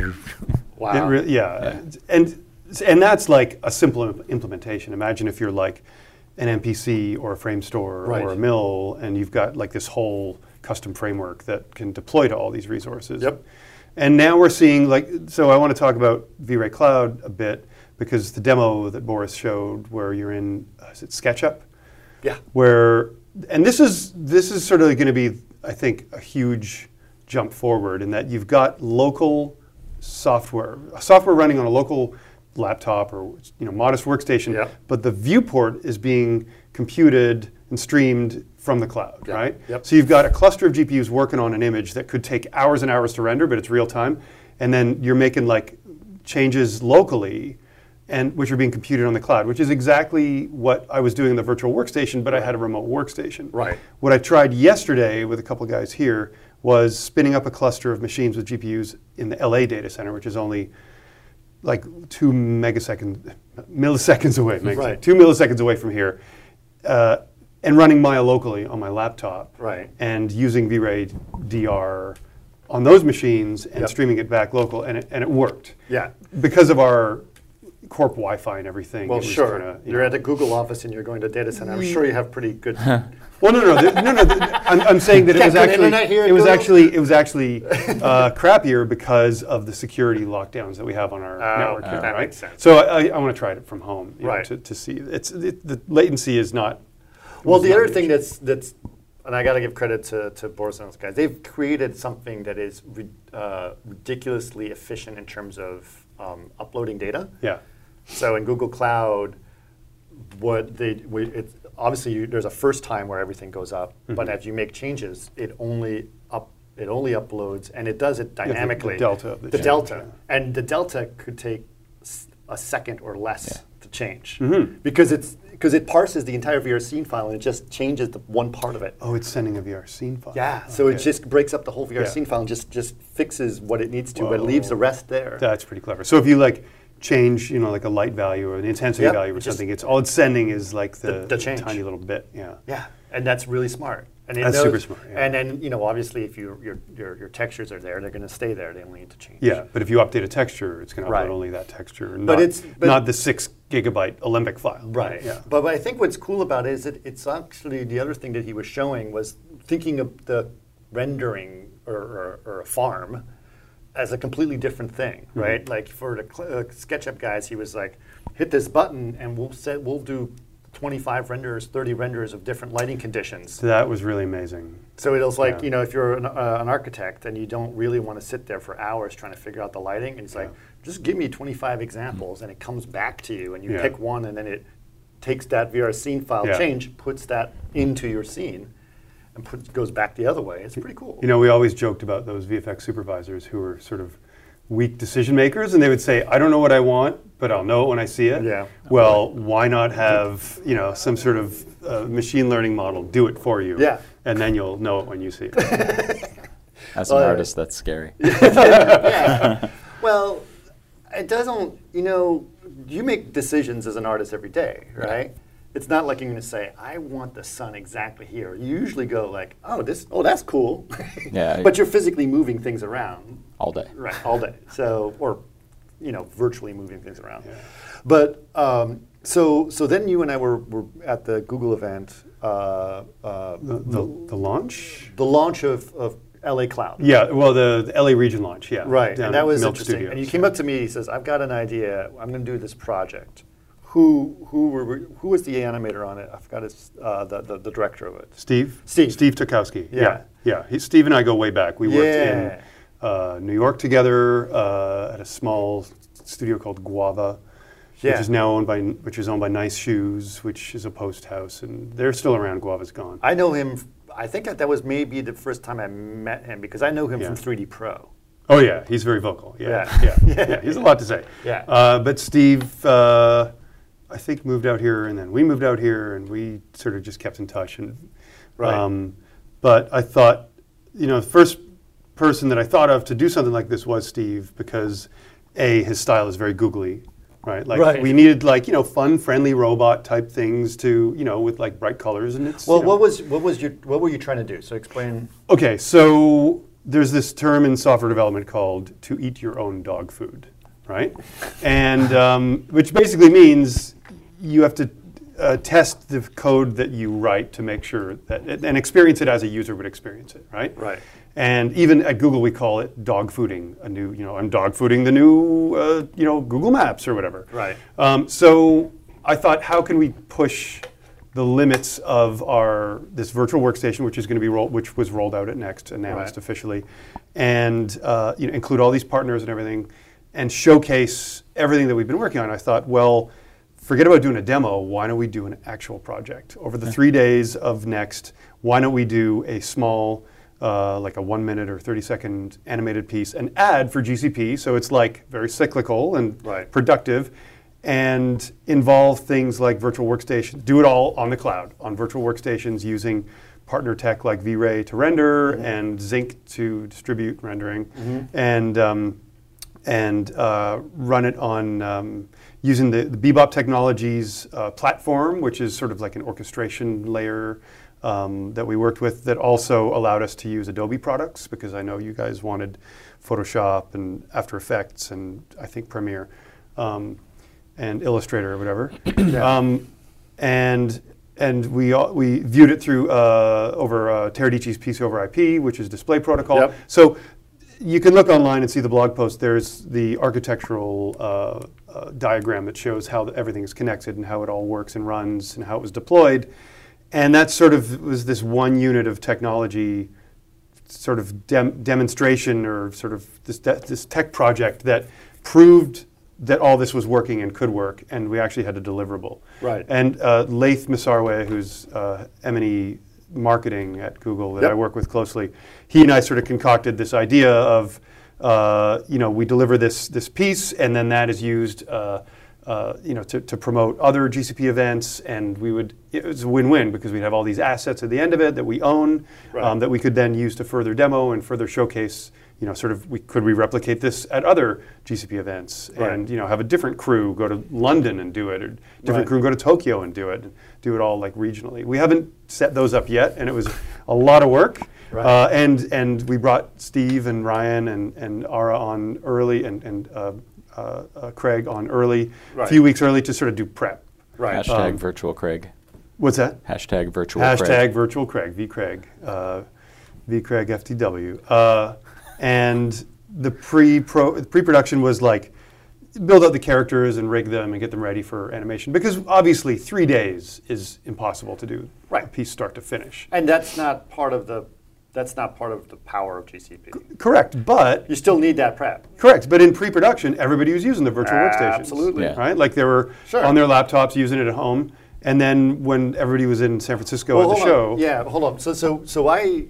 E: Wow.
D: It re- yeah. And and that's like a simple im- implementation. Imagine if you're like an M P C or a frame store
E: Right.
D: or a mill, and you've got like this whole custom framework that can deploy to all these resources.
E: Yep.
D: And now we're seeing like, so I want to talk about V-Ray Cloud a bit, because the demo that Boris showed where you're in, uh, is it SketchUp?
E: Yeah.
D: Where, and this is this is sort of going to be, I think, a huge jump forward in that you've got local software, software running on a local laptop or you know modest workstation,
E: Yeah.
D: but the viewport is being computed and streamed from the cloud,
E: Yeah.
D: right?
E: Yep.
D: So you've got a cluster of G P Us working on an image that could take hours and hours to render, but it's real time, and then you're making like changes locally, and which are being computed on the cloud, which is exactly what I was doing in the virtual workstation, but I had a remote workstation.
E: Right.
D: What I tried yesterday with a couple of guys here was spinning up a cluster of machines with G P Us in the L A data center, which is only like two megaseconds, milliseconds away, megasec-
E: Right.
D: two milliseconds away from here, uh, and running Maya locally on my laptop,
E: Right.
D: and using V-Ray D R on those machines and
E: Yep.
D: streaming it back local, and it, and it worked.
E: Yeah.
D: Because of our corp Wi-Fi and everything.
E: Well,
D: it was
E: sure.
D: kinda, you
E: You're
D: know.
E: at the Google office and you're going to data center. I'm sure you have pretty good.
D: Well, no, no, no, the, no, no. The, I'm, I'm saying that it
E: Can't
D: was
E: get
D: actually,
E: internet here at
D: it was
E: Google?
D: actually, it was actually uh, crappier because of the security lockdowns that we have on our
E: Oh,
D: network.
E: okay.
D: here,
E: That
D: right?
E: makes sense.
D: So I, I want to try it from home, you know,
E: Right.
D: to, to see. It's it, the latency is not.
E: Well,
D: was
E: the
D: not
E: other
D: an
E: thing
D: issue.
E: that's that's, and I got to give credit to to Boris and those guys. They've created something that is ri- uh, ridiculously efficient in terms of um, uploading data.
D: Yeah.
E: So in Google Cloud, what they we, it's obviously you, there's a first time where everything goes up, but as you make changes, it only up it only uploads and it does it
D: the- the
E: dynamically.
D: delta of the
E: the
D: change,
E: delta,
D: yeah.
E: and the delta could take s- a second or less
F: Yeah.
E: to change
D: Mm-hmm.
E: because it's because it parses the entire V R scene file and it just changes the one part of it.
D: Oh, it's sending a V R scene file.
E: Yeah, so it
D: Okay.
E: just breaks up the whole V R
D: Yeah.
E: scene file and just just fixes what it needs to, but
D: Whoa.
E: leaves the rest there.
D: That's pretty clever. So if you like change, you know, like a light value or an intensity
E: Yep,
D: value or
E: it just-
D: something, it's all it's sending is like the,
E: The- the change.
D: tiny little bit. Yeah.
E: Yeah, and that's really smart. And it
D: That's
E: knows-
D: super smart, yeah.
E: And then you know, obviously, if you, your your your textures are there, they're going to stay there. They only need to change.
D: Yeah, but if you update a texture, it's going to
E: Right.
D: upload only that texture, and
E: But
D: not,
E: it's- but-
D: not the six gigabyte Alembic file.
E: Right.
D: Yeah.
E: But, but I think what's cool about it is that it's actually the other thing that he was showing was thinking of the rendering or, or, or a farm as a completely different thing,
D: Mm-hmm.
E: right? Like for the cl- uh, SketchUp guys, he was like, hit this button and we'll set we'll do twenty-five renders, thirty renders of different lighting conditions.
D: So that was really amazing.
E: So it was like,
D: Yeah.
E: you know, if you're an, uh, an architect and you don't really want to sit there for hours trying to figure out the lighting, and it's like, just give me twenty-five examples, and it comes back to you, and you
D: Yeah.
E: pick one, and then it takes that V R scene file
D: Yeah.
E: change, puts that into your scene, and put, goes back the other way. It's pretty cool.
D: You know, we always joked about those V F X supervisors who were sort of weak decision makers, and they would say, I don't know what I want, but I'll know it when I see it.
E: Yeah.
D: Well, why not have, you know, some sort of uh, machine learning model do it for you?
E: Yeah.
D: And then you'll know it when you see it.
F: As an
E: Uh,
F: artist, that's scary.
E: Yeah. Well, it doesn't, you know, you make decisions as an artist every day, right? It's not like you're going to say, I want the sun exactly here. You usually go like, oh, this, oh, that's cool.
F: Yeah.
E: But you're physically moving things around.
F: All day.
E: Right, all day. So, or, you know, virtually moving things around. But, um, so so then you and I were, were at the Google event, uh, uh,
D: The, the, the launch?
E: the launch of, of L A Cloud.
D: Yeah, well, the, the L A region launch, yeah.
E: Right,
D: down
E: and that
D: at
E: was
D: Milk
E: interesting.
D: Studios.
E: And you came up to me, he says, I've got an idea, I'm going to do this project. Who who were we- who was the animator on it? I forgot his, uh, the, the the director of it.
D: Steve?
E: Steve.
D: Steve Tukowski.
E: Yeah.
D: Yeah. Yeah. He, Steve and I go way back. We worked
E: Yeah.
D: in uh, New York together uh, at a small studio called Guava,
E: Yeah.
D: which is now owned by which is owned by Nice Shoes, which is a post house, and they're still around. Guava's gone.
E: I know him, f- I think that, that was maybe the first time I met him because I know him
D: Yeah.
E: from three D Pro.
D: Oh yeah, he's very vocal. Yeah.
E: Yeah.
D: Yeah. Yeah. He's a lot to say.
E: Yeah.
D: Uh, but Steve, uh, I think, moved out here, and then we moved out here, and we sort of just kept in touch. And
E: Right.
D: um, but I thought, you know, the first person that I thought of to do something like this was Steve, because a his style is very googly, right? Like
E: Right.
D: we needed like you know fun, friendly robot type things to you know with like bright colors, and it's
E: Well,
D: you know-
E: what was what was your what were you trying to do? So explain.
D: Okay, so there's this term in software development called to eat your own dog food, right? And um, which basically means you have to uh, test the code that you write to make sure that, and experience it as a user would experience it, right?
E: Right.
D: And even at Google, we call it dog fooding. A new, you know, I'm dog fooding the new, uh, you know, Google Maps or whatever.
E: Right.
D: Um, so I thought, how can we push the limits of our this virtual workstation, which is going to be rolled, which was rolled out at Next, announced
E: Right.
D: officially, and uh, you know, include all these partners and everything, and showcase everything that we've been working on. I thought, well, forget about doing a demo. Why don't we do an actual project over the three days of Next? Why don't we do a small, uh, like a one minute or thirty second animated piece, an ad for G C P, so it's like very cyclical and
E: Right.
D: productive, and involve things like virtual workstations. Do it all on the cloud, on virtual workstations using partner tech like V-Ray to render and Zinc to distribute rendering, and um, and uh, run it on um, using the, the Bebop Technologies uh, platform, which is sort of like an orchestration layer um, that we worked with that also allowed us to use Adobe products, because I know you guys wanted Photoshop and After Effects and I think Premiere um, and Illustrator or whatever. um, and and we all, we viewed it through uh, over uh, Teradici's P C over I P, which is display protocol.
E: Yep.
D: So you can look online and see the blog post. There's the architectural uh, uh, diagram that shows how the, everything is connected and how it all works and runs and how it was deployed. And that sort of was this one unit of technology, sort of dem- demonstration or sort of this, de- this tech project that proved that all this was working and could work, and we actually had a deliverable.
E: Right.
D: And uh, Laith Masarwe, who's uh, M and E marketing at Google that
E: Yep.
D: I work with closely, he and I sort of concocted this idea of, uh, you know, we deliver this this piece, and then that is used, uh, uh, you know, to, to promote other G C P events, and we would, it was a win-win because we'd have all these assets at the end of it that we own,
E: Right.
D: um, that we could then use to further demo and further showcase. You know, sort of, we, could we replicate this at other G C P events,
E: Right.
D: and you know, have a different crew go to London and do it, or different
E: Right.
D: crew go to Tokyo and do it, and do it all like regionally. We haven't set those up yet, and it was a lot of work.
E: Right.
D: Uh, and and we brought Steve and Ryan and and Ara on early, and and uh, uh, uh, Craig on early, a
E: Right.
D: few weeks early to sort of do prep.
E: Right.
F: Hashtag
D: Um,
F: virtual Craig.
D: What's that?
F: Hashtag virtual
D: Hashtag
F: Craig.
D: virtual Craig, V Craig, uh, V Craig F T W. Uh, and the pre pro pre production was like, build out the characters and rig them and get them ready for animation. Because obviously three days is impossible to do
E: Right.
D: a piece start to finish.
E: And that's not part of the that's not part of the power of G C P.
D: Correct, but
E: You still need that prep.
D: correct, but in pre-production, everybody was using the virtual workstations.
E: Absolutely.
F: Yeah.
D: Right? Like they were
E: Sure.
D: on their laptops using it at home. And then when everybody was in San Francisco
E: Well,
D: at the
E: hold
D: show,
E: on. Yeah, hold on. So, so, so I,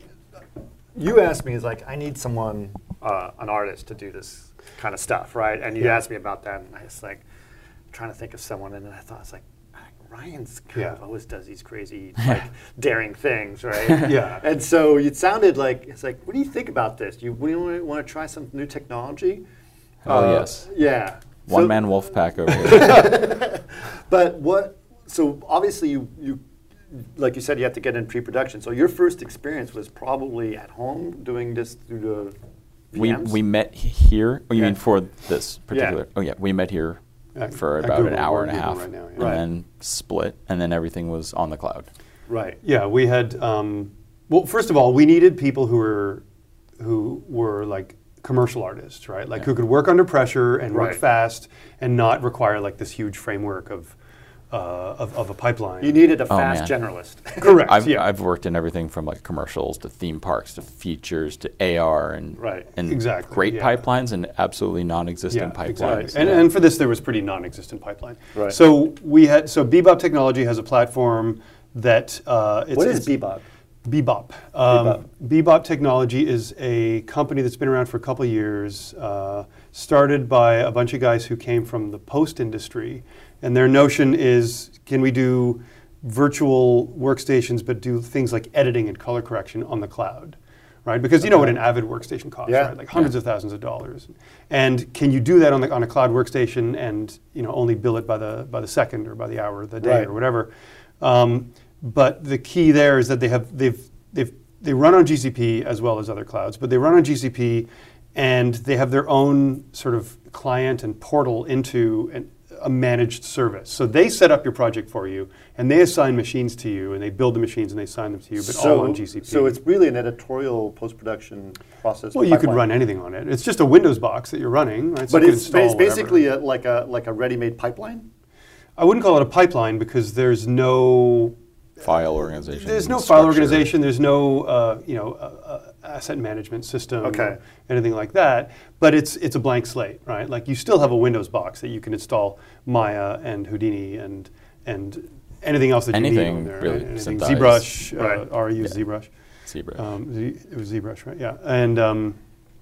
E: you asked me, is like, I need someone, uh, an artist, to do this kind of stuff, right? And you
D: Yeah.
E: asked me about that, and I was like, trying to think of someone, and then I thought, it's like, Ryan's kind
D: Yeah.
E: of always does these crazy, like, daring things, right?
D: Yeah.
E: And so it sounded like, it's like, what do you think about this? Do you, do you want to try some new technology?
F: Oh,
E: Uh,
F: yes.
E: Yeah.
F: One
E: So-
F: man wolf pack over here.
E: But what? So obviously, you you like you said, you have to get in pre-production. So your first experience was probably at home doing this through the
F: we
E: V Ms?
F: we met he- here. Oh, you
E: Yeah.
F: mean for this particular? Oh yeah, we met here
D: At-
F: for
D: at
F: about an
D: Google.
F: hour
D: We're
F: and a
D: Google
F: half,
D: right now, yeah.
F: and
E: Right.
F: then split, and then everything was on the cloud.
E: right.
D: Yeah, we had. Um, well, first of all, we needed people who were who were like commercial artists, right? Like
F: Yeah.
D: who could work under pressure and work
E: Right.
D: fast and not require like this huge framework of uh, of, of a pipeline.
E: You needed a
F: Oh,
E: fast
F: man.
E: generalist.
D: Correct.
F: I've
D: yeah.
F: I've worked in everything from like commercials to theme parks to features to A R and
E: Right.
F: and
D: Exactly,
F: great
D: yeah.
F: pipelines and absolutely non-existent
D: yeah,
F: pipelines.
D: exactly. And,
F: Yeah.
D: and for this, there was pretty non-existent pipeline.
E: Right.
D: So we had. So Bebop Technology has a platform that uh, it's,
E: What is
D: it's
E: Bebop?
D: Bebop. Um, Bebop Technology is a company that's been around for a couple of years, uh, started by a bunch of guys who came from the post industry. And their notion is, can we do virtual workstations but do things like editing and color correction on the cloud? Right? Because you know what an Avid workstation costs,
E: Yeah.
D: right? Like hundreds of thousands of dollars. And can you do that on the on a cloud workstation and you know only bill it by the by the second or by the hour, or the day
E: Right.
D: or whatever? Um, but the key there is that they have they've they've they run on G C P as well as other clouds, but they run on G C P and they have their own sort of client and portal into an, a managed service. So they set up your project for you and they assign machines to you and they build the machines and they assign them to you, but all on G C P.
E: So it's really an editorial post-production process.
D: well, you could
E: pipeline.
D: run anything on it. It's just a Windows box that you're running, right? So
E: But
D: you can
E: it's,
D: install
E: it's basically
D: whatever.
E: a, like a like a ready-made pipeline.
D: I wouldn't call it a pipeline because there's no
F: File organization.
D: There's no
F: structure.
D: file organization. There's no uh, you know uh, uh, asset management system.
E: Okay.
D: Or anything like that. But it's it's a blank slate, right? Like you still have a Windows box that you can install Maya and Houdini and and anything else that you need
F: Anything
D: on there.
F: really
D: Anything
F: synthesized.
D: ZBrush.
E: Right.
D: Uh, Ari used
F: Yeah.
D: ZBrush.
F: ZBrush.
D: Um, Z, it was ZBrush, right? Yeah. And um,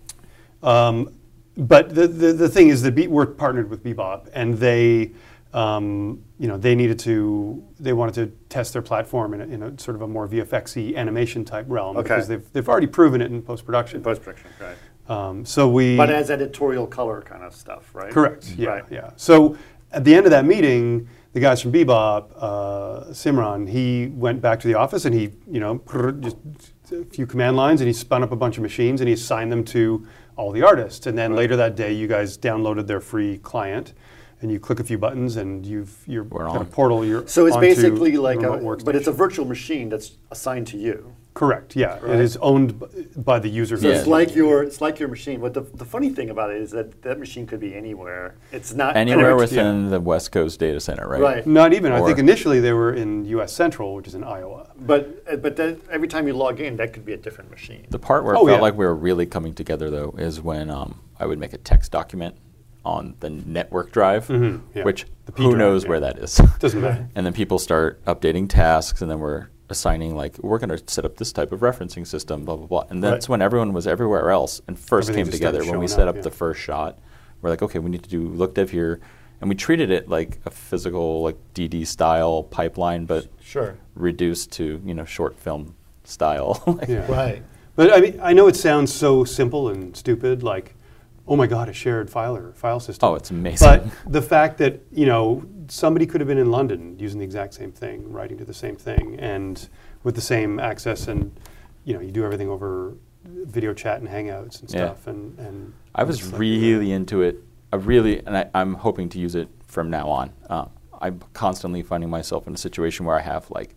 D: um, but the, the the thing is that Be- we're partnered with Bebop, and they. Um, you know, they needed to, they wanted to test their platform in a, in a sort of a more V F X-y animation type realm
E: Okay.
D: because they've, they've already proven it in post-production.
E: In post-production, right.
D: Um, so we,
E: But as editorial color kind of stuff, right?
D: correct, yeah,
E: Right.
D: yeah. So at the end of that meeting, the guys from Bebop, uh, Simran, he went back to the office and he, you know, just a few command lines and he spun up a bunch of machines and he assigned them to all the artists. And then later that day, you guys downloaded their free client. And you click a few buttons, and you've you're
F: We're
D: got a
F: on.
D: portal. You're
E: So it's
D: onto
E: basically like a,
D: remote
E: but it's a
D: workstation.
E: virtual machine that's assigned to you.
D: Correct. Yeah,
E: Right.
D: it is owned b- by the user.
E: So
F: Yeah.
E: it's like your it's like your machine. But the, the funny thing about it is that that machine could be anywhere. It's not
F: Anywhere
E: and it-
F: within the West Coast data center, right?
E: Right.
D: Not even. I
F: Or-
D: think initially they were in U S Central, which is in Iowa.
E: But uh, but that, every time you log in, that could be a different machine.
F: The part where it
D: Oh,
F: felt
D: yeah.
F: like we were really coming together, though, is when um, I would make a text document on the network drive,
D: Mhm, yeah.
F: which
D: The P
F: who
D: drive,
F: knows
D: yeah.
F: where that is.
D: Doesn't matter.
F: And then people start updating tasks, and then we're assigning, like, we're going to set up this type of referencing system, blah, blah, blah. And that's
D: Right.
F: when everyone was everywhere else and first
D: Everything
F: came
D: just started
F: together. When we
D: showing
F: set
D: up,
F: up
D: yeah.
F: the first shot, we're like, okay, we need to do look dev here. And we treated it like a physical, like D D style pipeline, but
E: Sure.
F: reduced to, you know, short film style. Like,
D: Yeah.
E: Right.
D: But I mean, I know it sounds so simple and stupid, like, oh my God, a shared file or file system.
F: Oh, it's amazing.
D: But the fact that you know somebody could have been in London using the exact same thing, writing to the same thing, and with the same access, and you know, you do everything over video chat and Hangouts and
F: Yeah.
D: stuff, and and
F: I was
D: it's like,
F: really into it. I really, and I, I'm hoping to use it from now on. Uh, I'm constantly finding myself in a situation where I have like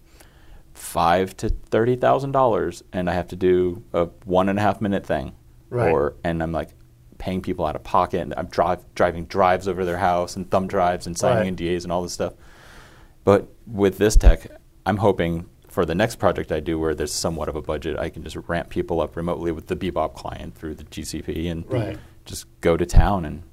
F: five to thirty thousand dollars, and I have to do a one and a half minute thing,
E: Right.
F: or and I'm like, paying people out of pocket, and I'm drive, driving drives over their house and thumb drives and signing
E: Right.
F: N D As and all this stuff. But with this tech, I'm hoping for the next project I do where there's somewhat of a budget, I can just ramp people up remotely with the Bebop client through the G C P and
E: Right.
F: just go to town. And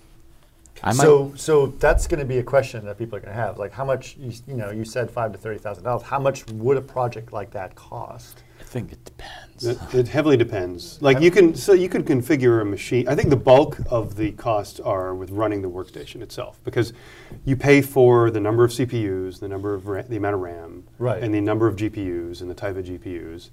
F: I might,
E: So, so that's going to be a question that people are going to have. Like, how much? You, you know, you said five to thirty thousand dollars. How much would a project like that cost?
F: I think it depends.
D: It, it heavily depends. Like you can, so you could configure a machine. I think the bulk of the costs are with running the workstation itself, because you pay for the number of C P Us, the number of ra- the amount of RAM,
E: Right.
D: and the number of G P Us and the type of G P Us,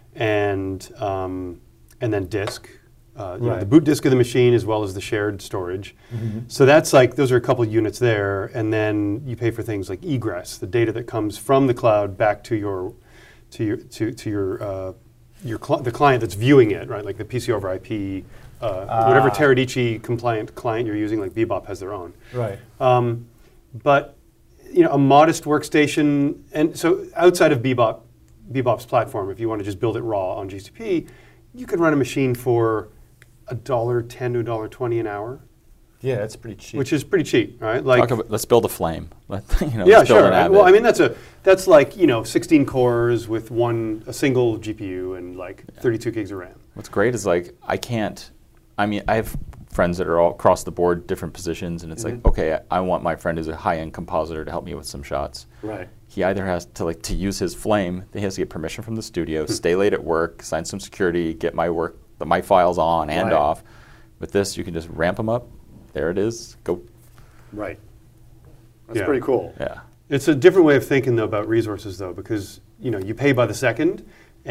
D: and um, and then disk. Uh, you know,
E: Right.
D: the boot disk of the machine as well as the shared storage. So that's like, those are a couple units there, and then you pay for things like egress, the data that comes from the cloud back to your to your to, to your uh, your cl- the client that's viewing it, right? Like the P C over I P, uh, whatever Teradicci compliant client you're using, like Bebop has their own.
E: Right.
D: Um, but you know, a modest workstation, and so outside of Bebop, Bebop's platform, if you want to just build it raw on G C P, you can run a machine for a dollar ten to a dollar twenty an hour,
E: Yeah, it's pretty cheap.
D: which is pretty cheap, right? Like,
F: Talk about, let's build a flame. Let, you know,
D: yeah,
F: let's build
D: sure.
F: an Avid.
D: Well, I mean, that's a that's like you know sixteen cores with one a single G P U and like thirty-two gigs of RAM.
F: What's great is like I can't. I mean, I have friends that are all across the board, different positions, and it's
D: Mm-hmm.
F: like, okay, I, I want my friend who's a high-end compositor to help me with some shots.
E: Right.
F: He either has to like to use his flame, he has to get permission from the studio, stay late at work, sign some security, get my work, the my files on and
E: Right.
F: off. With this, you can just ramp them up. There it is. Go.
E: Right. That's
D: Yeah.
E: pretty cool.
F: Yeah.
D: It's a different way of thinking though about resources though, because you know you pay by the second,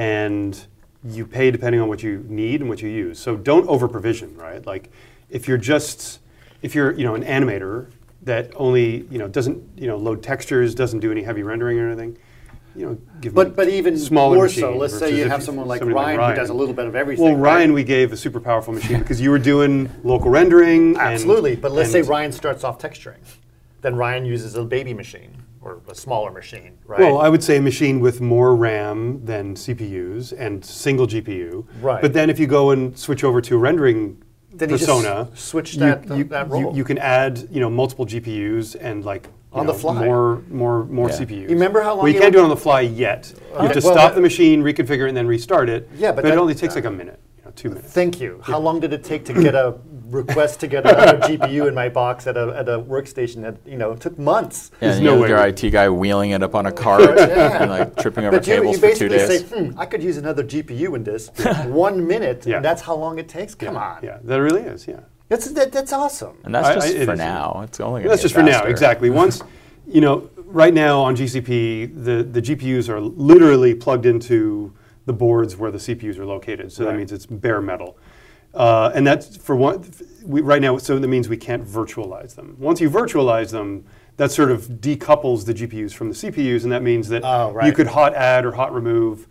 D: and you pay depending on what you need and what you use. So don't over provision, right? Like if you're just if you're you know an animator that only you know doesn't you know load textures, doesn't do any heavy rendering or anything, you know give
E: But
D: me
E: but even
D: smaller
E: more
D: machine
E: so, let's say
D: versus
E: you
D: if
E: have someone like
D: somebody
E: Ryan, who does a little bit of everything.
D: Well,
E: right?
D: Ryan, we gave a super powerful machine because you were doing local rendering. and-
E: Absolutely, but let's say
D: and-
E: Ryan starts off texturing. Then Ryan uses a baby machine or a smaller machine, right?
D: Well, I would say a machine with more RAM than C P Us and single G P U.
E: Right.
D: But then if you go and switch over to rendering
E: Then you just
D: persona,
E: switch
D: you-
E: that-
D: you,
E: that
D: you,
E: role.
D: you can add you know multiple G P Us and like you
E: On the
D: know,
E: fly.
D: more more more
F: Yeah.
D: C P Us.
E: You remember how long
D: Well, you
E: you
D: can't do
E: were-
D: it on the fly yet. You have to
E: well,
D: stop
E: that-
D: the machine, reconfigure it, and then restart it.
E: Yeah, but
D: it
E: that-
D: only takes like a minute, you know, two minutes.
E: Thank you. How long did it take to get a request to get another G P U in my box at a, at a workstation that, you know, it took months?
F: Yeah,
D: There's
F: and
D: no
F: you have
D: way
F: your
D: we-
F: I T guy wheeling it up on a cart
E: Yeah.
F: and like tripping over
E: But you,
F: cables
E: you
F: for two
E: basically
F: days.
E: say, hmm, I could use another G P U in this. One minute,
D: Yeah.
E: and that's how long it takes? Come on.
D: Yeah, that really is. Yeah.
E: That's, that, that's awesome.
F: and that's
D: I-
F: just
D: I- it
F: for
D: is.
F: now. It's only going to
D: That's just for now, exactly. Once, you know, right now on G C P, the, the G P Us are literally plugged into the boards where the C P Us are located. So that
E: Right.
D: means it's bare metal. Uh, and that's for one, we, right now, so that means we can't virtualize them. Once you virtualize them, that sort of decouples the G P Us from the C P Us, and that means that
E: Oh, right.
D: you could hot add or hot remove,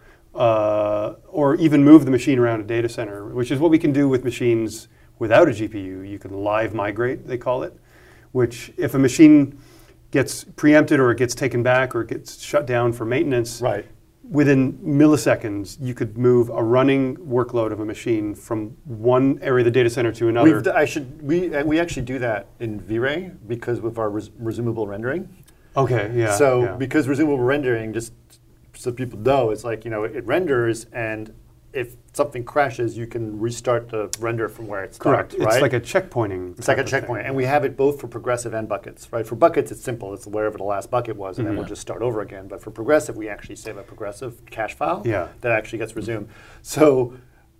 D: uh, or even move the machine around a data center, which is what we can do with machines without a G P U. You can live migrate, they call it, which if a machine gets preempted or it gets taken back or it gets shut down for maintenance,
E: Right.
D: within milliseconds, you could move a running workload of a machine from one area of the data center to another.
E: We've d- I should we uh, we actually do that in V-Ray because with our res- resumable rendering.
D: okay, yeah.
E: so
D: yeah.
E: because resumable rendering, just so people know, it's like you know it renders, and if something crashes, you can restart the render from where it
D: correct,
E: starts. Right?
D: it's like a checkpointing.
E: It's like a
D: type of thing.
E: checkpoint, and we have it both for progressive and buckets, right? For buckets, it's simple; it's wherever the last bucket was, and then
D: Mm-hmm.
E: we'll just start over again. But for progressive, we actually save a progressive cache file
D: Yeah.
E: that actually gets resumed. So,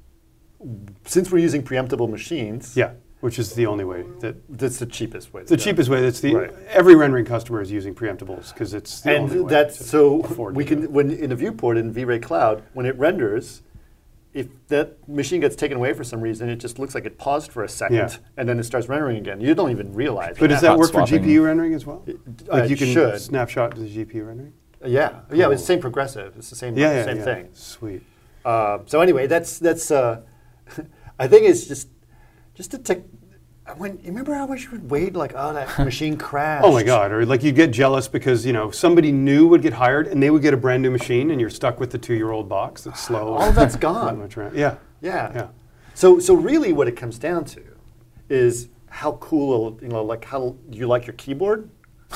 E: since we're using preemptible machines,
D: Yeah, which is the only way that
E: that's the cheapest way. to
D: the
E: do it.
D: cheapest way. That's the
E: Right.
D: every rendering customer is using preemptibles because it's the only
E: And
D: way
E: that's
D: to
E: so
D: afford
E: we
D: to do
E: can
D: it.
E: when in a viewport in V-Ray Cloud, when it renders, if that machine gets taken away for some reason, it just looks like it paused for a second,
D: Yeah.
E: and then it starts rendering again. You don't even realize.
D: But
E: it.
D: does that
F: hot
D: work for
F: swapping.
D: G P U rendering as well?
E: uh,
D: Like you
E: it
D: can
E: should.
D: snapshot the G P U rendering.
E: Yeah, yeah, it's the same progressive. It's the same,
D: Yeah, yeah,
E: same
D: yeah.
E: thing.
D: Sweet.
E: Uh, so anyway, that's that's. Uh, I think it's just just to take. When you remember how much you would wait, like oh that machine crashed.
D: Oh my God! Or like you get jealous because you know somebody new would get hired and they would get a brand new machine and you're stuck with the two-year-old box that's slow.
E: All of that's
D: Not
E: gone.
D: much RAM. Yeah.
E: Yeah.
D: Yeah.
E: So so really, what it comes down to is how cool, you know, like how do you like your keyboard?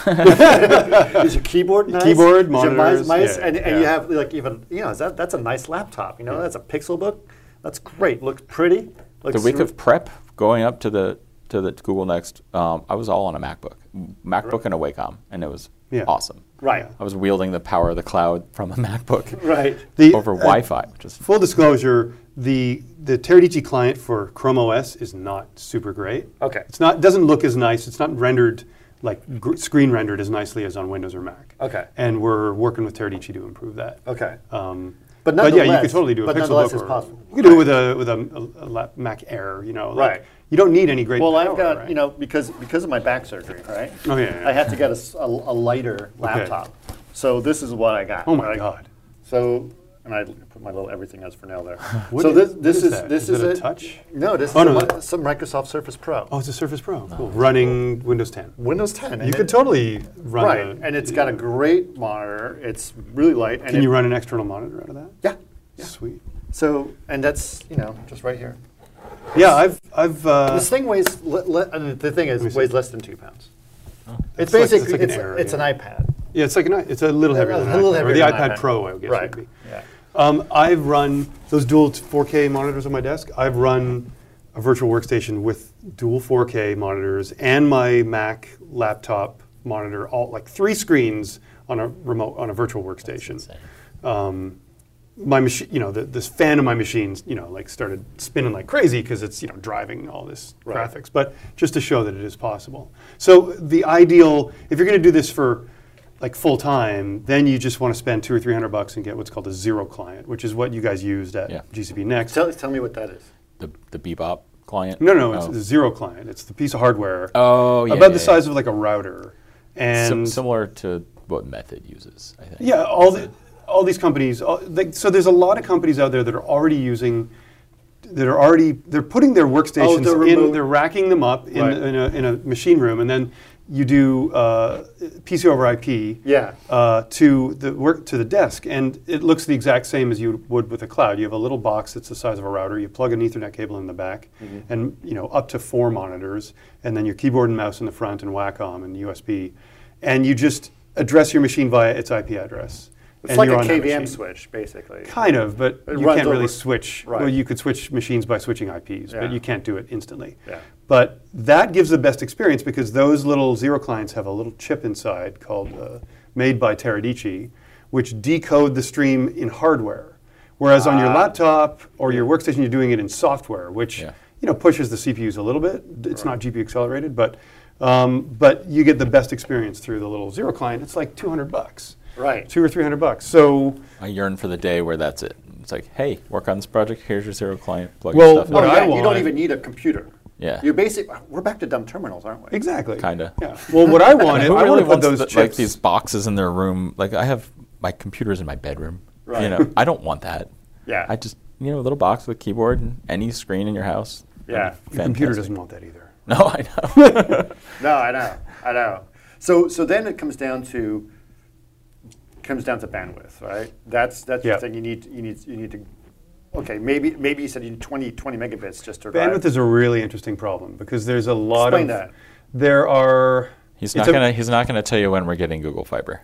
E: Is your keyboard nice?
D: Keyboard,
E: Is your
D: monitors,
E: mice, mice?
D: yeah,
E: and, and
D: yeah.
E: you have like even you know is that that's a nice laptop. You know, that's a Pixelbook. That's great. Looks pretty. Looks
F: The week of prep, going up to the to the Google Next, um, I was all on a MacBook, MacBook and a Wacom, and it was
D: Yeah.
F: awesome.
E: right,
F: I was wielding the power of the cloud from a MacBook
E: right.
D: The,
F: over
D: uh,
F: Wi-Fi, which is
D: Full disclosure, the the Teradici client for Chrome O S is not super great.
E: Okay.
D: It's not doesn't look as nice. It's not rendered like gr- screen rendered as nicely as on Windows or Mac.
E: Okay.
D: And we're working with Teradici to improve that.
E: Okay.
D: Um,
E: But
D: but yeah, you
E: nonetheless-
D: could totally do a
E: but
D: Pixelbook.
E: nonetheless it's
D: or-
E: possible.
D: You can do it with a with a, a, a lap- Mac Air. You know, like,
E: Right.
D: You don't need any great.
E: Well,
D: power,
E: I've got
D: right?
E: you know because because of my back surgery, right?
D: Oh, yeah, yeah.
E: I had to get a, s- a- a lighter laptop. So this is what I got.
D: Oh my
E: right?
D: God.
E: So and I put my little everything else for now there.
D: What
E: so
D: is-
E: this
D: what
E: this
D: is
E: is,
D: that?
E: this
D: Is
E: is,
D: it a
E: it.
D: touch?
E: No, this
D: Oh,
E: is
D: no,
E: a,
D: that-
E: some Microsoft Surface Pro.
D: Oh, it's a Surface Pro. Cool. Running Windows ten.
E: Windows ten.
D: You
E: and
D: could
E: it-
D: totally run.
E: right,
D: the-
E: and it's got a great monitor. It's really light. And
D: Can you
E: it-
D: run an external monitor out of that?
E: Yeah. yeah.
D: Sweet.
E: So and that's you know just right here.
D: Yeah, I've I've. Uh,
E: This thing weighs. Le, le, and the thing is,
D: me see.
E: weighs less than two pounds.
D: It's
E: It's
D: like-
E: basically
D: it's like an
E: it's,
D: Air,
E: it's
D: yeah.
E: an iPad.
D: yeah, it's like an i- it's a little heavier
E: A
D: than an
E: little
D: iPad,
E: heavier
D: or the
E: than
D: iPad
E: iPad.
D: Pro, I guess
E: Right.
D: would be.
E: Yeah.
D: Um, I've run those dual four K monitors on my desk. I've run a virtual workstation with dual four K monitors and my Mac laptop monitor, all like three screens on a remote on a virtual workstation. Um, my machine, you know, the, this fan of my machines, you know, like started spinning like crazy because it's you know driving all this
E: Right.
D: graphics. But just to show that it is possible. So the ideal, if you're going to do this for like full time, then you just want to spend two or three hundred bucks and get what's called a zero client, which is what you guys used at
F: Yeah.
D: G C P Next.
E: Tell, tell me what that is.
F: the the Bebop client.
D: No, no, it's
F: Oh.
D: a zero client. It's the piece of hardware
F: Oh, yeah,
D: about
F: yeah,
D: the size of like a router,
F: yeah. Sim-
D: and
F: similar to what Method uses, I think.
D: yeah, all the, all these companies. All, like, so there's a lot of companies out there that are already using, that are already they're putting their workstations
E: they're
D: in,
E: remote-
D: they're racking them up in,
E: Right.
D: in, a, in a machine room, and then you do uh, P C over I P
E: Yeah.
D: uh, to the work to the desk, and it looks the exact same as you would with a cloud. You have a little box that's the size of a router. You plug an Ethernet cable in the back,
E: Mm-hmm.
D: and you know up to four monitors, and then your keyboard and mouse in the front, and Wacom and U S B, and you just address your machine via its I P address.
E: It's
D: and
E: like
D: you're
E: a
D: on that
E: K V M
D: machine.
E: switch, basically.
D: Kind of, but
E: It
D: you
E: runs
D: can't really
E: over-
D: switch.
E: Right.
D: Well, you could switch machines by switching I Ps,
E: Yeah.
D: but you can't do it instantly.
E: Yeah.
D: But that gives the best experience because those little zero clients have a little chip inside called, uh, made by Teradici, which decode the stream in hardware. Whereas on your laptop or your workstation, you're doing it in software, which
F: Yeah.
D: you know pushes the C P Us a little bit. It's not G P U accelerated, but um, but you get the best experience through the little zero client. It's like two hundred bucks,
E: Right.
D: two or three hundred bucks. So.
F: I yearn for the day where that's it. It's like, hey, work on this project. Here's your zero client. Plug
D: Well,
F: your stuff
D: what
F: in.
E: Oh,
D: I
E: yeah, you don't
D: want-
E: even need a computer.
F: Yeah.
E: You basic. We're back to dumb terminals, aren't we?
D: Exactly.
F: Kinda.
D: Yeah. Well, what I wanted,
F: Who
D: I
F: really
D: want to put
F: wants
D: those
F: the-
D: chips.
F: like these boxes in their room? Like I have my computers in my bedroom.
E: Right.
F: You know, I don't want that.
E: Yeah.
F: I just you know a little box with a keyboard and any screen in your house.
E: Yeah.
D: Your computer
F: Fantastic.
D: doesn't want that either.
F: No, I know.
E: No, I know. I know. So so then it comes down to comes down to bandwidth, right? That's that's
D: Yeah.
E: the thing you need you need you need to okay, maybe maybe you said you need twenty, twenty megabits just to
D: Bandwidth
E: drive.
D: is a really interesting problem because there's a lot
E: Explain
D: of
E: that.
D: there are.
F: He's
D: it's
F: not
D: a-
F: gonna. He's not gonna tell you when we're getting Google Fiber.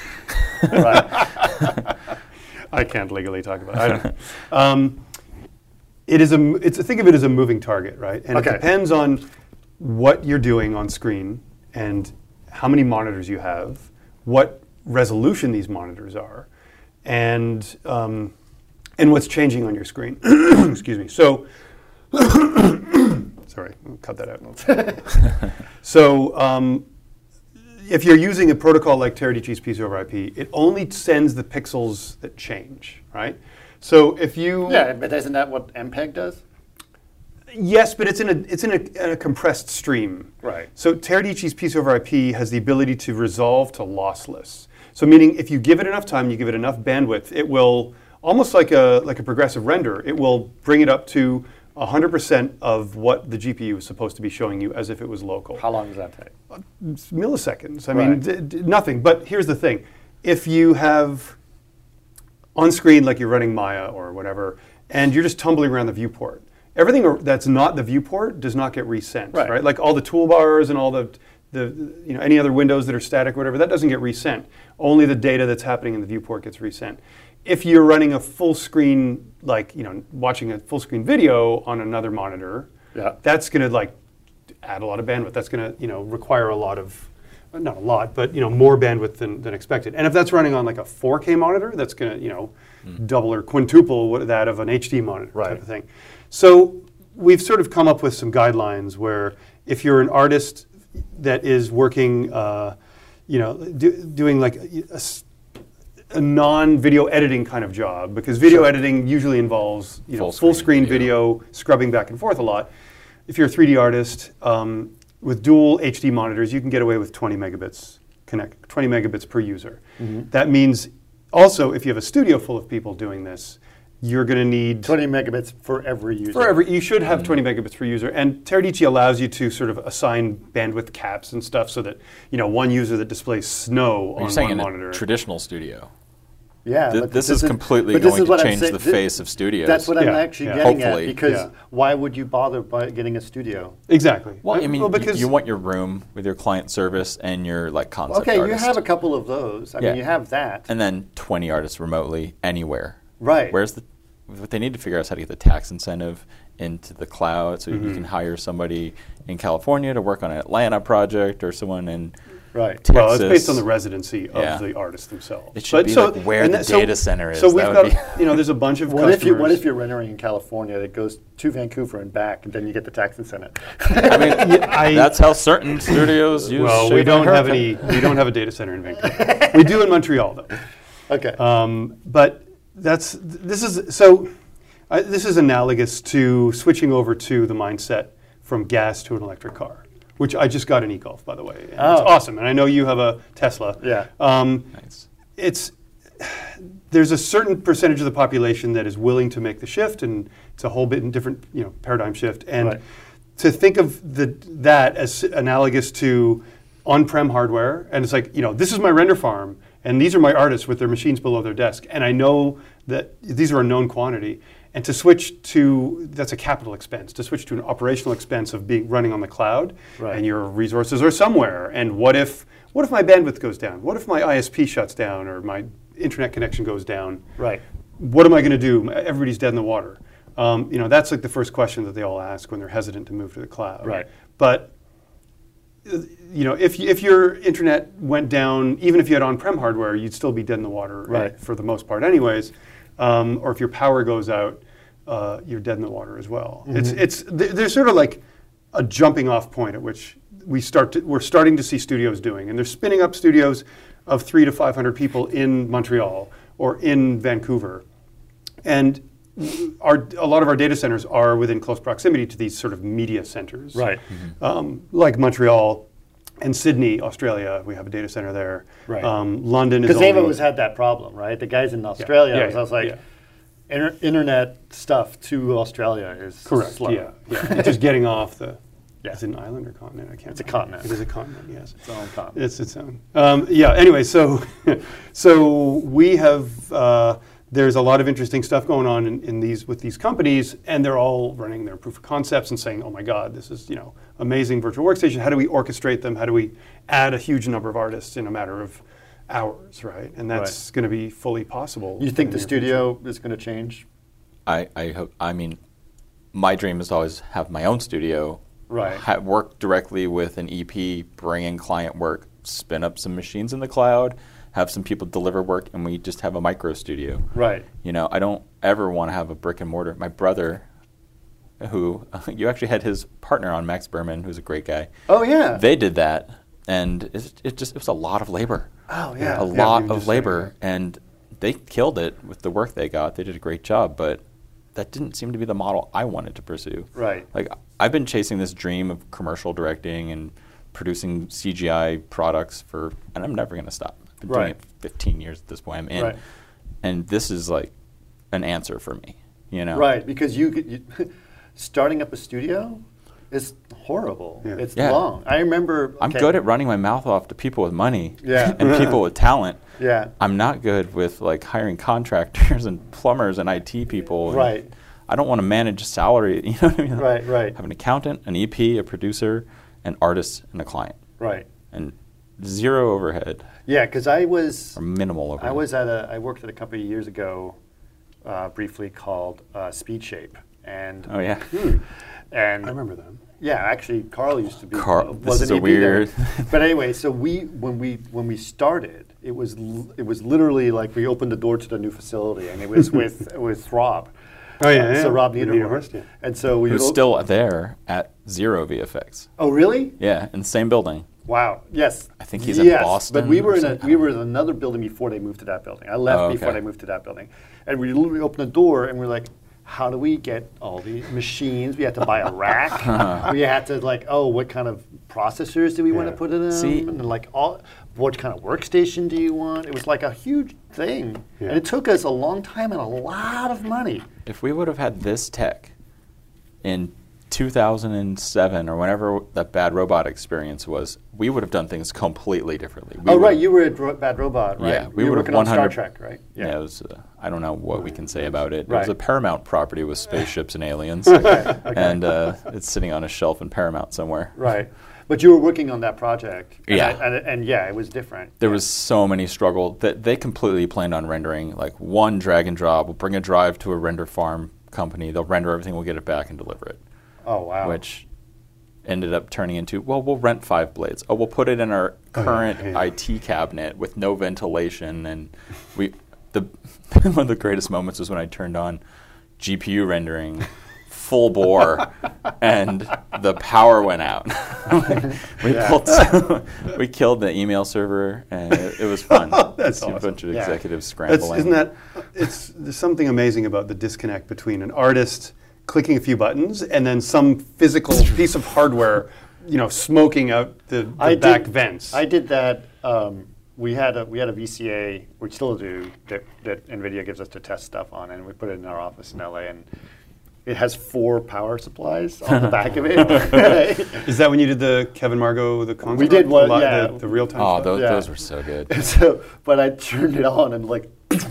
E: Right.
D: I can't legally talk about it. I don't. um, it is a. It's think of it as a moving target, right? And
E: Okay.
D: it depends on what you're doing on screen and how many monitors you have, what resolution these monitors are, and um, and what's changing on your screen. Excuse me. So. Sorry, I'll cut that out. so, um, if you're using a protocol like Teradici's P C over I P, it only sends the pixels that change, right? So if you
E: Yeah, but isn't that what M P E G does?
D: yes, but it's in a it's in a, in a compressed stream.
E: Right.
D: So Teradici's P C over I P has the ability to resolve to lossless. So meaning if you give it enough time, you give it enough bandwidth, it will almost like a like a progressive render. It will bring it up to one hundred percent of what the G P U is supposed to be showing you as if it was local.
E: How long does that take?
D: It's milliseconds. I
E: Right.
D: mean, d- d- nothing. But here's the thing: if you have on screen, like you're running Maya or whatever, and you're just tumbling around the viewport, everything ar- that's not the viewport does not get resent,
E: Right.
D: right? Like all the toolbars and all the, the, you know, any other windows that are static or whatever, that doesn't get resent. Only the data that's happening in the viewport gets resent. If you're running a full screen, like, you know, watching a full screen video on another monitor,
E: Yeah.
D: that's going to like add a lot of bandwidth. That's going to, you know, require a lot of, not a lot, but, you know, more bandwidth than, than expected. And if that's running on like a four K monitor, that's going to, you know, mm. double or quintuple what, that of an H D monitor
E: Right.
D: type of thing. So we've sort of come up with some guidelines where if you're an artist that is working, uh, you know, do, doing like a, a s- a non-video editing kind of job, because video
E: Sure.
D: editing usually involves, you know,
F: Full
D: full
F: screen
D: screen video, scrubbing back and forth a lot. If you're a three D artist, um, with dual H D monitors, you can get away with twenty megabits connect, twenty megabits per user.
E: Mm-hmm.
D: That means also, if you have a studio full of people doing this, you're going to need
E: twenty megabits for every user.
D: for every, you should have twenty megabits per user, and Teradici allows you to sort of assign bandwidth caps and stuff so that, you know, one user that displays snow
F: You're
D: on
F: saying
D: one
F: in
D: monitor.
F: a traditional studio.
E: Yeah,
F: Th-
E: but
F: this is completely
E: but this
F: going
E: is
F: to
E: what I'm
F: change
E: saying.
F: the
E: Thi-
F: face of studios.
E: That's what I'm
D: Yeah,
E: actually
D: yeah.
E: getting
F: Hopefully.
E: at, because
D: Yeah.
E: why would you bother by getting a studio?
D: Exactly.
F: Well, I
D: Uh,
F: mean,
D: well,
F: y-
D: because
F: you want your room with your client service and your like concept
E: Okay,
F: artist.
E: you have a couple of those. I
F: Yeah.
E: mean, you have that.
F: and then twenty artists remotely anywhere.
E: Right.
F: Where's the what they need to figure out is how to get the tax incentive into the cloud, so
D: Mm-hmm.
F: you can hire somebody in California to work on an Atlanta project, or someone in
E: Right.
F: Texas.
D: well, it's based on the residency of
F: Yeah.
D: the artists themselves.
F: It should be like where
D: and
F: the
D: that- so-
F: data center is.
D: So we've
F: That
D: got,
F: would be-
D: you know, there's a bunch of
E: What
D: customers.
E: if you What if you're rendering in California that goes to Vancouver and back, and then you get the tax incentive?
F: I mean,
D: I-
F: that's how certain studios use.
D: Well, we
F: Shave
D: don't
F: and
D: have
F: Haircut.
D: any. We don't have a data center in Vancouver. We do in Montreal, though.
E: Okay.
D: Um, but that's this is so. Uh, this is analogous to switching over to the mindset from gas to an electric car, which I just got an e-Golf, by the way. And
E: Oh.
D: It's awesome, and I know you have a Tesla.
E: Yeah.
D: Um,
F: Nice.
D: it's there's a certain percentage of the population that is willing to make the shift, and it's a whole bit different, you know, paradigm shift. And
E: Right.
D: to think of the that as analogous to on-prem hardware, and it's like, you know, this is my render farm, and these are my artists with their machines below their desk, and I know that these are a known quantity. And to switch to, that's a capital expense, to switch to an operational expense of being running on the cloud,
E: Right.
D: and your resources are somewhere. And what if, what if my bandwidth goes down? What if my I S P shuts down or my internet connection goes down?
E: Right.
D: What am I going to do? Everybody's dead in the water. Um, you know, that's like the first question that they all ask when they're hesitant to move to the cloud.
E: Right.
D: But uh, you know, if y- if your internet went down, even if you had on-prem hardware, you'd still be dead in the water, uh,
E: Right.
D: for the most part, anyways. Um, or if your power goes out, uh, you're dead in the water as well. It's it's th- there's sort of like a jumping off point at which we start to, we're starting to see studios doing, and they're spinning up studios of three to five hundred people in Montreal or in Vancouver, and our a lot of our data centers are within close proximity to these sort of media centers,
E: Right.
D: um, like Montreal and Sydney, Australia. We have a data center there.
E: Right.
D: Um, London is
E: Because they've
D: only-
E: always had that problem, right? The guys in Australia,
D: Yeah,
E: I was, I was like,
D: yeah.
E: inter- internet stuff to Australia is
D: correct.
E: slow.
D: Yeah, yeah. It's just getting off the.
E: Yeah.
D: Is it an island or continent? I can't.
E: It's a
D: remember.
E: continent.
D: It is a continent. Yes.
E: It's on top.
D: It's its own. Um, yeah. Anyway, so so we have uh, there's a lot of interesting stuff going on in, in these with these companies, and they're all running their proof of concepts and saying, "Oh my God, this is, you know, amazing virtual workstation. How do we orchestrate them? How do we add a huge number of artists in a matter of hours, right?" And that's going to be fully possible.
E: You think
D: in
E: the
D: near
E: studio is going to change?
F: I, I hope. I mean, my dream is to always have my own studio.
E: Right.
F: Ha- work directly with an E P, bring in client work, spin up some machines in the cloud, have some people deliver work, and we just have a micro studio.
E: Right.
F: You know, I don't ever want to have a brick and mortar. My brother, who you actually had his partner on, Max Berman, who's a great guy.
E: Oh, yeah.
F: They did that, and it, it just it was a lot of labor.
E: oh,
F: A
E: yeah.
D: Yeah,
F: lot
D: you were
F: of
D: just saying
F: labor, and they killed it with the work they got. They did a great job, but that didn't seem to be the model I wanted to pursue.
E: Right.
F: Like, I've been chasing this dream of commercial directing and producing C G I products for, and I'm never going to stop. I've been doing
E: Right.
F: it fifteen years at this point. I'm in.
E: Right.
F: And this is like an answer for me, you know?
E: Right, because you, could- you starting up a studio is horrible.
D: Yeah.
E: It's
F: Yeah.
E: long. I remember.
F: I'm
E: okay,
F: good at running my mouth off to people with money
E: Yeah.
F: and people with talent.
E: Yeah.
F: I'm not good with like hiring contractors and plumbers and I T people. And
E: Right.
F: I don't want to manage salary. You know what I mean?
E: Right, right.
F: I have an accountant, an E P, a producer, an artist, and a client,
E: Right.
F: and zero overhead
E: Yeah, because I was
F: or minimal overhead.
E: I was at a I worked at a company years ago, uh, briefly called uh, SpeedShape, and
F: Oh yeah.
E: and
D: I remember that.
E: yeah, actually, Carl used to be.
F: Carl-
E: uh,
F: this
E: was
F: is
E: an
F: a
E: E P there.
F: weird-
E: But anyway, so we when we when we started, it was l- it was literally like we opened the door to the new facility, and it was with with Rob.
D: Oh yeah,
E: Uh,
D: yeah.
E: So Rob
D: With
E: Niederhorst.
D: Niederhorst, yeah.
E: And so we
F: It was
E: op-
F: still there at Zero V F X.
E: Oh really?
F: Yeah, in the same building.
E: Wow. Yes.
F: I think he's in
E: yes,
F: Boston
E: But we were
F: or
E: in a,
F: something.
E: we were in another building before they moved to that building. I left
F: Oh,
E: before
F: okay.
E: they moved to that building, and we literally opened the door and we're like, how do we get all the machines? We had to buy a rack. We had to like, oh, what kind of processors do we want to
D: Yeah.
E: put in them?
F: See-
E: and then like all, what kind of workstation do you want? It was like a huge thing,
D: Yeah.
E: and it took us a long time and a lot of money.
F: If we would have had this tech in two thousand seven or whenever that Bad Robot experience was, we would have done things completely differently. We
E: oh
F: would-
E: right, you were at Ro- Bad Robot, right?
F: Yeah, we
E: you were
F: would have
E: working on Star
F: one hundred
E: Trek, right?
F: Yeah, it was, uh, I don't know what we can say about it. It
E: Right.
F: was a Paramount property with spaceships and aliens,
E: okay.
F: and uh, it's sitting on a shelf in Paramount somewhere.
E: Right. But you were working on that project. And
F: Yeah.
E: I- and, and yeah, it was different.
F: There was so many struggle that they completely planned on rendering like one drag and drop. We'll bring a drive to a render farm company. They'll render everything. We'll get it back and deliver it.
E: Oh, wow.
F: Which ended up turning into, well, we'll rent five blades. Oh, we'll put it in our
D: yeah,
F: current
D: yeah.
F: I T cabinet with no ventilation. And we, the one of the greatest moments was when I turned on G P U rendering full bore and the power went out. we
E: Yeah.
F: pulled, we killed the email server and it, it was fun.
D: That's
F: a
D: awesome.
F: bunch of
E: Yeah.
F: executives
D: That's,
F: scrambling.
D: isn't that? It's there's something amazing about the disconnect between an artist clicking a few buttons and then some physical piece of hardware, you know, smoking out the, the
E: I
D: back
E: did,
D: vents.
E: I did that. Um, we had a we had a V C A, we still do, that, that NVIDIA gives us to test stuff on, and we put it in our office in L A, and it has four power supplies on the back of it.
D: Is that when you did the Kevin Margot the concert?
E: We did one,
D: the, li-
E: yeah.
D: the, the real time.
F: Oh, those,
E: Yeah.
F: those were so good.
E: And so, but I turned it on and like,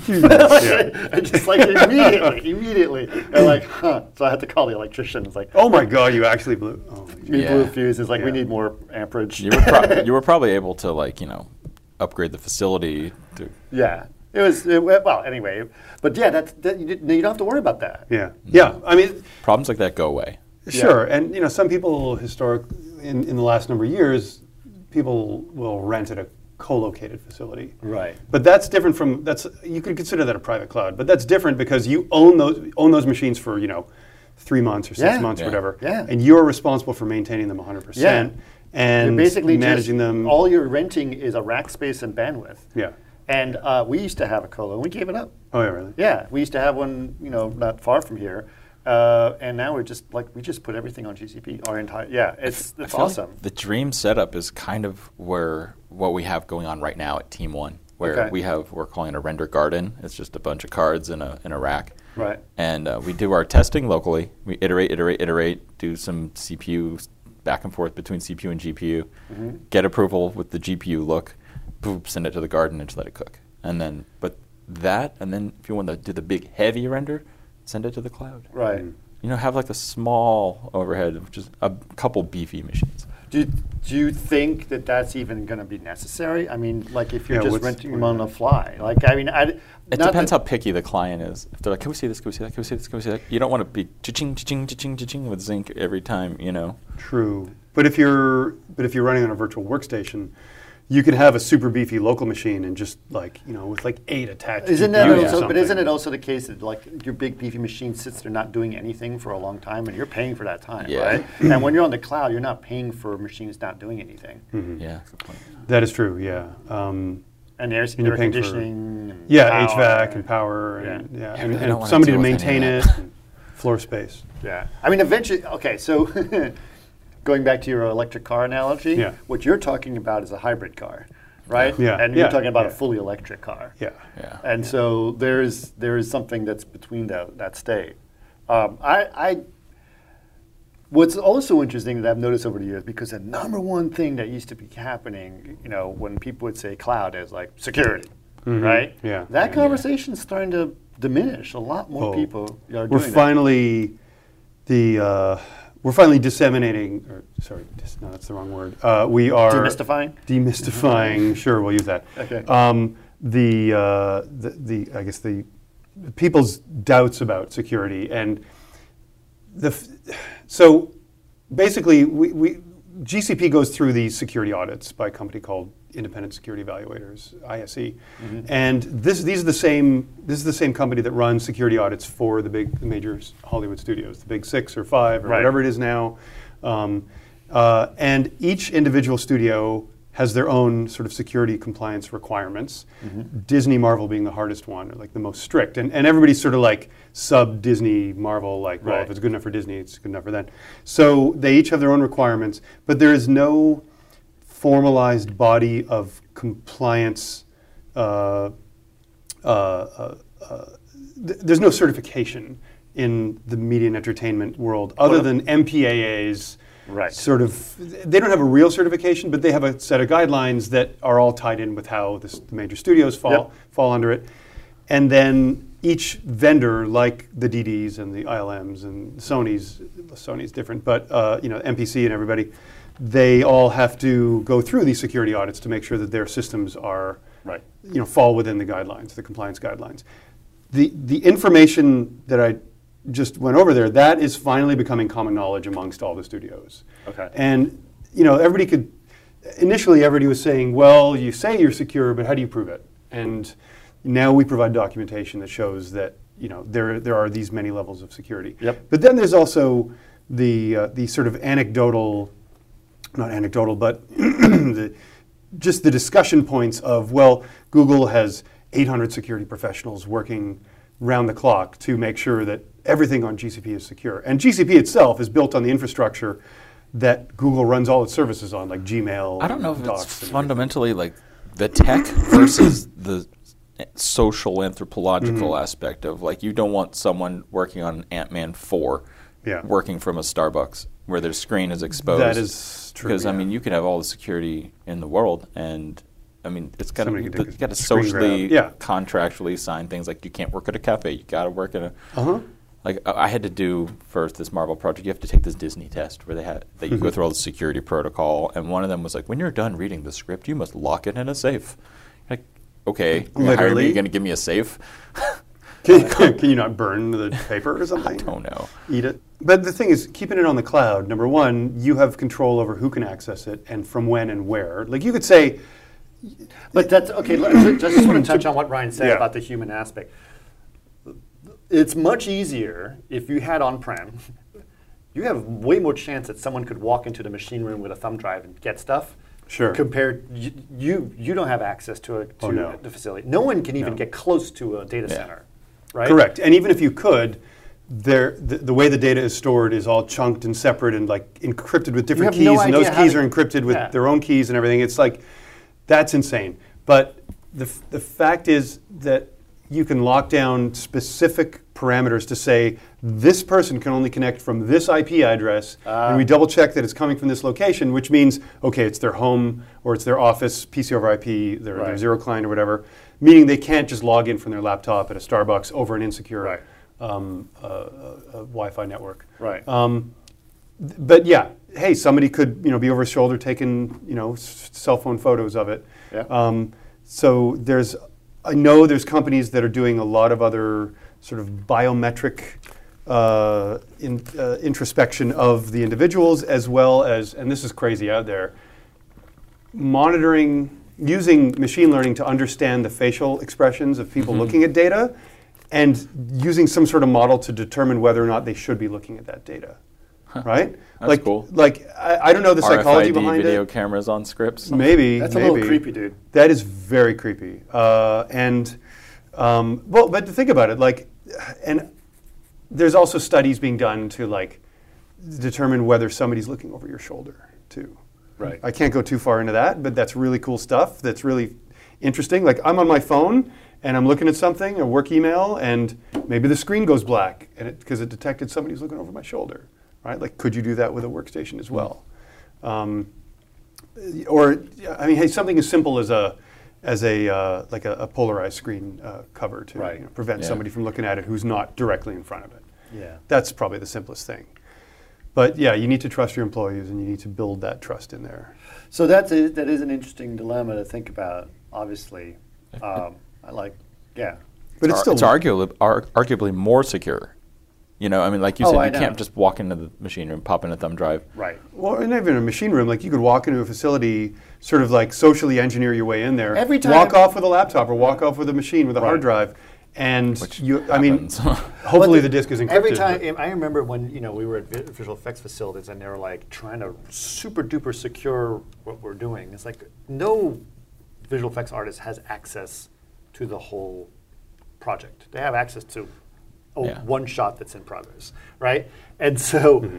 E: and just like immediately, immediately, and like, huh. So I had to call the electrician. It's like,
D: Oh my God! You actually blew. Oh,
E: we
F: Yeah.
E: blew a fuse. It's like, we
D: Yeah.
E: need more amperage.
F: You were, pro- you were probably able to, like, you know, upgrade the facility. To,
E: Yeah, it was. It, well, anyway, but yeah, that's that. You, didn't- you don't have to worry about that.
D: yeah, yeah. I mean,
F: problems like that go away.
D: sure. And you know, some people historic in, in the last number of years, people will rent at a co-located facility.
E: Right.
D: But that's different from that's you could consider that a private cloud, but that's different because you own those own those machines for you know three months or six
E: Yeah.
D: months
F: Yeah.
D: or whatever,
E: Yeah.
D: and you're responsible for maintaining them one hundred percent and
E: You're basically
D: managing
E: just,
D: them.
E: All you're renting is a rack space and bandwidth.
D: Yeah.
E: And uh, we used to have a colo, and we gave it up.
D: Oh yeah, really?
E: Yeah, we used to have one, you know, not far from here, uh, and now we're just like we just put everything on G C P. Our entire yeah, it's
F: I
E: it's
F: feel like
E: awesome.
F: the dream setup is kind of where what we have going on right now at Team One, where
E: Okay.
F: we have we're calling it a render garden. It's just a bunch of cards in a in a rack,
E: Right.
F: and uh, we do our testing locally. We iterate, iterate, iterate, do some C P U back and forth between C P U and G P U,
E: Mm-hmm.
F: get approval with the G P U look, boop, send it to the garden and just let it cook. And then, but that, and then if you want to do the big heavy render, send it to the cloud.
E: Right.
F: You know, have like the small overhead of just a couple beefy machines.
E: Do do you think that that's even going to be necessary? I mean, like if you're
D: Yeah,
E: just
D: what's-
E: renting them on the fly, like I mean, I,
F: It
E: not
F: depends
E: that,
F: how picky the client is. If they're like, can we see this, can we see that, can we see this, can we see that? You don't want to be cha-ching, cha-ching, cha-ching, cha-ching with zinc every time, you know.
D: True. But if you're but if you're running on a virtual workstation, you could have a super beefy local machine and just like you know with like eight attached.
E: Isn't
D: G
E: that
D: P Us or
E: also, but
D: something.
E: isn't it also the case that like your big beefy machine sits there not doing anything for a long time, and you're paying for that time,
F: Yeah.
E: right? And when you're on the cloud, you're not paying for machines not doing anything,
D: Mm-hmm.
F: Yeah, good point.
D: That is true. Yeah. Um,
E: and air,
D: you're
E: air
D: paying for-
E: conditioning, and
D: yeah,
E: power,
D: H V A C and power and
E: Yeah.
D: yeah,
F: Yeah,
D: and,
F: really
D: and
F: don't wanna
D: somebody to
F: deal with any
D: maintain
F: of
D: it.
F: that.
D: and floor space.
E: Yeah, I mean, eventually. Okay, so going back to your electric car analogy,
D: Yeah.
E: what you're talking about is a hybrid car, right?
D: Yeah.
E: and you're
D: Yeah.
E: talking about
D: Yeah.
E: a fully electric car.
D: Yeah.
F: Yeah.
E: And so there is there is something that's between that that state. Um, I, I what's also interesting that I've noticed over the years, because the number one thing that used to be happening, you know, when people would say cloud is like security, right?
D: Yeah.
E: That
D: Yeah.
E: conversation's starting to diminish. A lot more
D: Oh,
E: people are
D: We're
E: doing
D: finally the uh, we're finally disseminating. Or sorry, dis, no, that's the wrong word. Uh, we
E: that.
D: are
E: Demystifying?
D: demystifying. Sure, we'll use that.
E: Okay.
D: Um, the, uh, the the I guess the people's doubts about security and the f- so basically we, we G C P goes through these security audits by a company called Independent Security Evaluators, I S E,
E: Mm-hmm.
D: and this these are the same this is the same company that runs security audits for the big the major Hollywood studios, the big six or five or
E: Right.
D: whatever it is now, um, uh, and each individual studio has their own sort of security compliance requirements.
E: Mm-hmm.
D: Disney Marvel being the hardest one, or like the most strict, and and everybody's sort of like sub Disney Marvel, like well,
E: Right.
D: if it's good enough for Disney, it's good enough for them. So they each have their own requirements, but there is no formalized body of compliance. Uh, uh, uh, uh, th- there's no certification in the media and entertainment world other
E: Well,
D: than M P A As.
E: Right.
D: Sort of, they don't have a real certification, but they have a set of guidelines that are all tied in with how this, the major studios fall
E: Yep.
D: fall under it, and then each vendor, like the D Ds and the I L Ms and Sony's, Sony's different, but uh, you know M P C and everybody, they all have to go through these security audits to make sure that their systems are,
E: Right.
D: you know, fall within the guidelines, the compliance guidelines. The the information that I just went over there, that is finally becoming common knowledge amongst all the studios.
E: Okay.
D: And you know, everybody could initially everybody was saying, well, you say you're secure, but how do you prove it? And now we provide documentation that shows that you know there there are these many levels of security.
E: Yep.
D: But then there's also the uh, the sort of anecdotal, not anecdotal, but the, just the discussion points of, well, Google has eight hundred security professionals working round the clock to make sure that everything on G C P is secure. And G C P itself is built on the infrastructure that Google runs all its services on, like Gmail.
F: I don't know if
D: Docs
F: it's
D: and
F: fundamentally like the tech versus the social anthropological
D: Mm-hmm.
F: aspect of like you don't want someone working on Ant-Man four
D: Yeah.
F: working from a Starbucks where their screen is exposed.
D: That is true.
F: Because I
D: yeah.
F: mean you can have all the security in the world and I mean it's got to
D: Somebody could take
F: you
D: a
F: got to
D: screen
F: socially
D: grab. Yeah.
F: contractually sign things like you can't work at a cafe, you got to work at a
D: Uh-huh.
F: like I I had to do for this Marvel project. You have to take this Disney test where they had that you go through all the security protocol, and one of them was like, when you're done reading the script, you must lock it in a safe. Like, okay, you hire me,
D: Literally?
F: you're going to give me a safe?
D: Can, can you not burn the paper or something?
F: I don't know.
D: Eat it. But the thing is, keeping it on the cloud, number one, you have control over who can access it and from when and where. Like you could say,
E: But that's okay. Let's, I just want to touch on what Ryan said
D: Yeah.
E: about the human aspect. It's much easier if you had on-prem. You have way more chance that someone could walk into the machine room with a thumb drive and get stuff.
D: Sure.
E: Compared, you you, you don't have access to a, to
D: Oh, no.
E: the facility. No one can even
D: No.
E: get close to a data
F: Yeah.
E: center, right?
D: correct. And even if you could, there the, the way the data is stored is all chunked and separate and like encrypted with different
E: have no
D: keys, and those
E: idea how
D: keys
E: to-
D: are encrypted with
E: Yeah.
D: their own keys and everything. It's like that's insane. But the f- the fact is that you can lock down specific parameters to say this person can only connect from this I P address, and we double check that it's coming from this location, which means okay, it's their home or it's their office P C over I P, their, their
E: Right.
D: zero client or whatever. Meaning they can't just log in from their laptop at a Starbucks over an insecure
E: Right.
D: um, uh, uh, uh, Wi-Fi network.
E: Right.
D: Um, th- but yeah, hey, somebody could you know be over his shoulder taking you know s- cell phone photos of it.
E: Yeah.
D: Um, so there's, I know there's companies that are doing a lot of other sort of biometric uh, in, uh, introspection of the individuals as well as, and this is crazy out there, monitoring, using machine learning to understand the facial expressions of people looking at data and using some sort of model to determine whether or not they should be looking at that data. Right?
F: That's
D: like,
F: cool.
D: Like, I, I don't know the psychology
F: R F I D
D: behind
F: video
D: it.
F: cameras on scripts.
D: Maybe.
E: That's a
D: maybe.
E: little creepy, dude.
D: That is very creepy. Uh, and, um, well, but to think about it, like, and there's also studies being done to, like, determine whether somebody's looking over your shoulder, too.
E: Right.
D: I can't go too far into that, but that's really cool stuff. That's really interesting. Like, I'm on my phone, and I'm looking at something, a work email, and maybe the screen goes black and it because it detected somebody's looking over my shoulder, right? Like, could you do that with a workstation as well? Um, or, I mean, hey, something as simple as a as a uh, like a, a polarized screen uh, cover to
E: Right.
D: you know, prevent
F: Yeah.
D: somebody from looking at it who's not directly in front of it.
E: Yeah.
D: That's probably the simplest thing. But yeah, you need to trust your employees, and you need to build that trust in there.
E: So that's a, that is an interesting dilemma to think about. Obviously, um, I like, yeah.
D: But it's
F: Ar-
D: still
F: it's arguably ar- arguably more secure. You know, I mean, like you
E: Oh,
F: said,
E: I
F: you
E: know.
F: can't just walk into the machine room, pop in a thumb drive.
E: Right.
D: well, and even in a machine room, like you could walk into a facility, sort of like socially engineer your way in there.
E: Every time-
D: walk off with a laptop or walk off with a machine with a hard
E: Right.
D: drive, and
F: Which
D: you. I mean,
F: happens.
D: hopefully
E: But
D: the disk is encrypted.
E: Every
D: but-
E: time, I remember when you know we were at vi- visual effects facilities and they were like trying to super duper secure what we're doing. It's like no visual effects artist has access to the whole project. They have access to a
F: Yeah.
E: one shot that's in progress, right? And so.
D: Mm-hmm.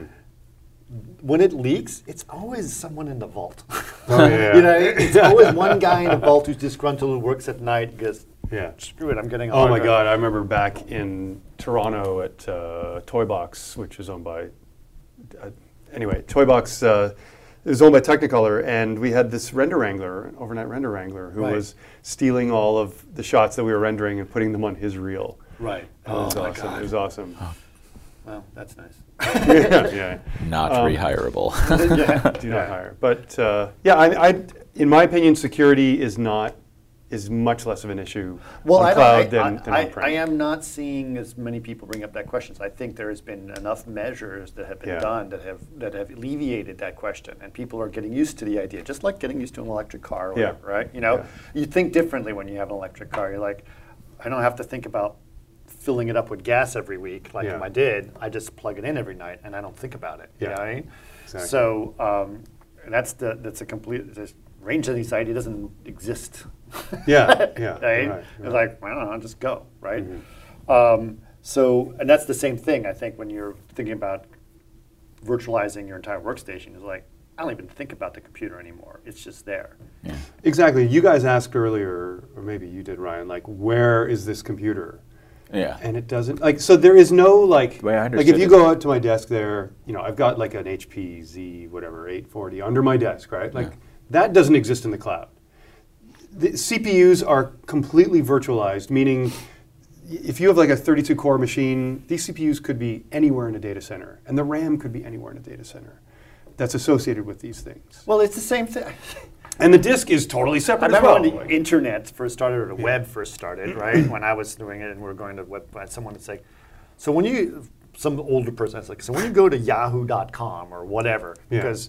E: When it leaks, it's always someone in the vault.
D: Oh, yeah.
E: You know, it's always one guy in the vault who's disgruntled, who works at night, goes,
D: Yeah.
E: screw it, I'm getting a
D: Oh
E: hard
D: my
E: drive."
D: God! I remember back in Toronto at uh, Toy Box, which is owned by. Uh, anyway, Toy Box uh, is owned by Technicolor, and we had this render wrangler, an overnight render wrangler, who
E: Right.
D: was stealing all of the shots that we were rendering and putting them on his reel.
E: Right.
D: And it was
F: Oh my
D: awesome.
F: God.
D: It was awesome.
E: Well, that's nice.
D: yeah, yeah.
F: Not
D: Um,
F: rehireable.
E: yeah.
D: Do not hire. But uh, yeah, I, I, in my opinion, security is not is much less of an issue
E: Well,
D: on
E: I,
D: cloud
E: don't, I,
D: than, than
E: I,
D: on-prem.
E: I am not seeing as many people bring up that question. So I think there has been enough measures that have been
D: Yeah.
E: done that have that have alleviated that question, and people are getting used to the idea, just like getting used to an electric car, or
D: Yeah.
E: whatever, right? You know,
D: Yeah.
E: you think differently when you have an electric car. You're like, I don't have to think about filling it up with gas every week like
D: Yeah.
E: I did. I just plug it in every night, and I don't think about it. You
D: Yeah.
E: know what I mean?
D: Exactly.
E: So um, that's the that's a complete this range anxiety doesn't exist.
D: Yeah, yeah,
E: right?
D: right,
E: It's
D: right.
E: like, I don't know, just go, right?
D: Mm-hmm.
E: Um, so, and that's the same thing, I think, when you're thinking about virtualizing your entire workstation. It's like, I don't even think about the computer anymore. It's just there.
F: Yeah.
D: Exactly. You guys asked earlier, or maybe you did, Ryan, like, where is this computer?
F: Yeah.
D: And it doesn't, like, so there is no, like,
F: The way I
D: like if
F: understood
D: you
F: it-
D: go out to my desk there, you know, I've got like an H P Z, whatever, eight forty under my desk, right? Like,
F: Yeah.
D: that doesn't exist in the cloud. The C P Us are completely virtualized, meaning y- if you have like a thirty-two core machine, these C P Us could be anywhere in a data center, and the RAM could be anywhere in a data center that's associated with these things.
E: Well, it's the same thing.
D: And the disk is totally
E: I
D: separate as
E: remember
D: well.
E: when the internet first started, or the web first started, right? When I was doing it and we were going to web, I had someone that's like, so when you, some older person, it's like, so when you go to yahoo dot com or whatever,
D: Yeah.
E: because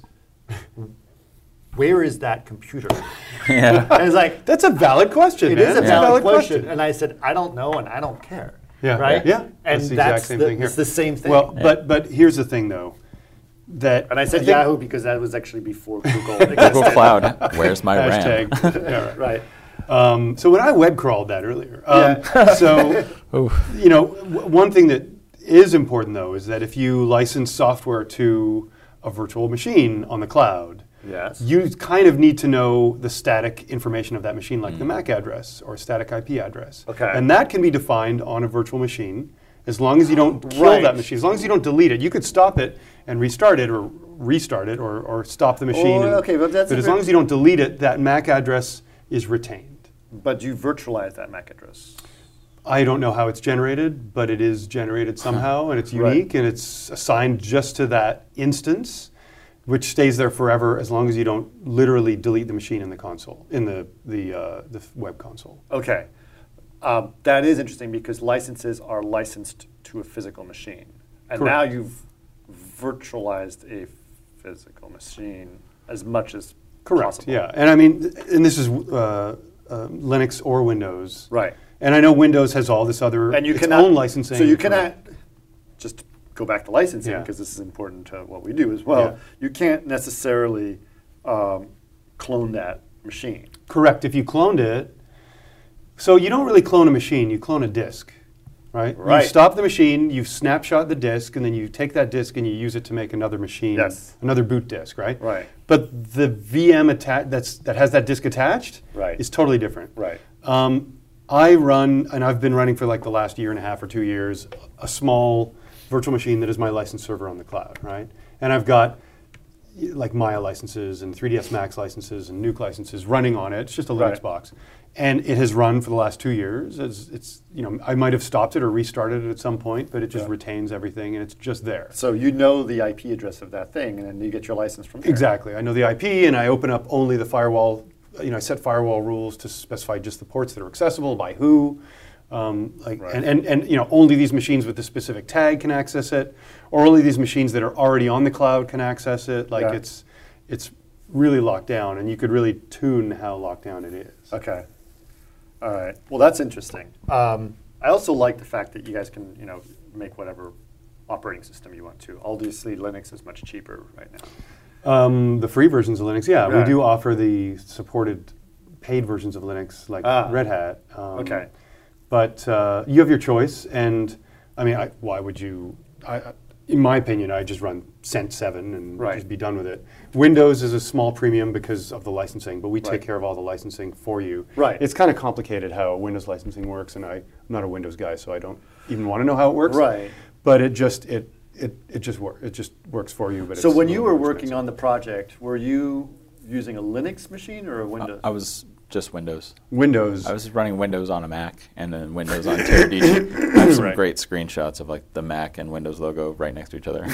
E: where is that computer?
F: Yeah.
E: And it's like,
D: That's a valid question,
E: it
D: man.
E: is a
D: It's
E: valid question. And I said, I don't know and I don't care.
D: Yeah,
E: Right?
D: yeah.
E: And
D: that's the
E: that's
D: exact same
E: the,
D: thing here.
E: it's the same thing.
D: Well, but but here's the thing, though, that
E: and I said
D: think-
E: Yahoo because that was actually before Google existed.
F: Google Cloud. Where's my RAM?
D: hashtag. yeah, right.
E: Right.
D: Um, so when I web crawled that earlier, um, so you know, w- one thing that is important though is that if you license software to a virtual machine on the cloud,
E: Yes.
D: you kind of need to know the static information of that machine, like the M A C address or static I P address.
E: Okay.
D: And that can be defined on a virtual machine as long as you don't kill
E: Right.
D: that machine, as long as you don't delete it. You could stop it and restart it, or restart it, or, or stop the machine.
E: Oh,
D: and-
E: okay, but that's a
D: as
E: bit-
D: long as you don't delete it, that M A C address is retained.
E: But you virtualize that M A C address.
D: I don't know how it's generated, but it is generated somehow, and it's
E: Right.
D: unique, and it's assigned just to that instance, which stays there forever as long as you don't literally delete the machine in the console, in the the uh, the web console.
E: Okay. Um, that is interesting because licenses are licensed to a physical machine. And now
D: Correct.
E: you've virtualized a physical machine as much as
D: Correct.
E: possible.
D: Yeah, and I mean, and this is uh, uh, Linux or Windows.
E: Right.
D: And I know Windows has all this other
E: And you
D: its
E: cannot
D: own licensing.
E: So you
D: for-
E: cannot just go back to licensing
D: Yeah.
E: because this is important to what we do as well.
D: Yeah.
E: You can't necessarily um, clone that machine.
D: Correct. If you cloned it, so you don't really clone a machine, you clone a disk, right?
E: Right.
D: You stop the machine, you snapshot the disk, and then you take that disk and you use it to make another machine,
E: Yes.
D: another boot disk, right?
E: Right.
D: But the V M atta- that's that has that disk attached
E: Right.
D: is totally different.
E: Right.
D: Um, I run, and I've been running for like the last year and a half or two years, a small virtual machine that is my license server on the cloud, right? And I've got, like Maya licenses and three D S Max licenses and Nuke licenses running on it. It's just a Linux
E: Right.
D: box. And it has run for the last two years. It's, it's, you know, I might have stopped it or restarted it at some point, but it just
E: Yeah.
D: retains everything and it's just there.
E: So you know the I P address of that thing, and then you get your license from there.
D: Exactly. I know the I P, and I open up only the firewall. You know, I set firewall rules to specify just the ports that are accessible by who. Um, like,
E: Right.
D: and, and, and you know, only these machines with the specific tag can access it, or only these machines that are already on the cloud can access it. Like
E: Yeah.
D: it's it's really locked down, and you could really tune how locked down it is.
E: Okay. All right. Well, that's interesting. Um, I also like the fact that you guys can, you know, make whatever operating system you want to. Obviously, Linux is much cheaper right now.
D: Um, the free versions of Linux, yeah, we
E: Right.
D: do offer the supported paid versions of Linux, like
E: Ah.
D: Red Hat. Um,
E: Okay.
D: But uh, you have your choice, and I mean, I, why would you? I, I- in my opinion, I just run Cent seven and
E: Right.
D: just be done with it. Windows is a small premium because of the licensing, but we
E: Right.
D: take care of all the licensing for you.
E: Right.
D: It's kind of complicated how Windows licensing works, and I, I'm not a Windows guy, so I don't even want to know how it works.
E: Right.
D: But it just it it it just works. It just works for you. But
E: So
D: it's
E: when
D: a
E: you
D: little
E: were
D: more
E: working
D: expensive.
E: on the project, were you using a Linux machine or a Windows?
F: I was just Windows.
D: Windows,
F: I was running Windows on a Mac and then Windows on Teradici. I have some
E: Right.
F: great screenshots of like the Mac and Windows logo right next to each other.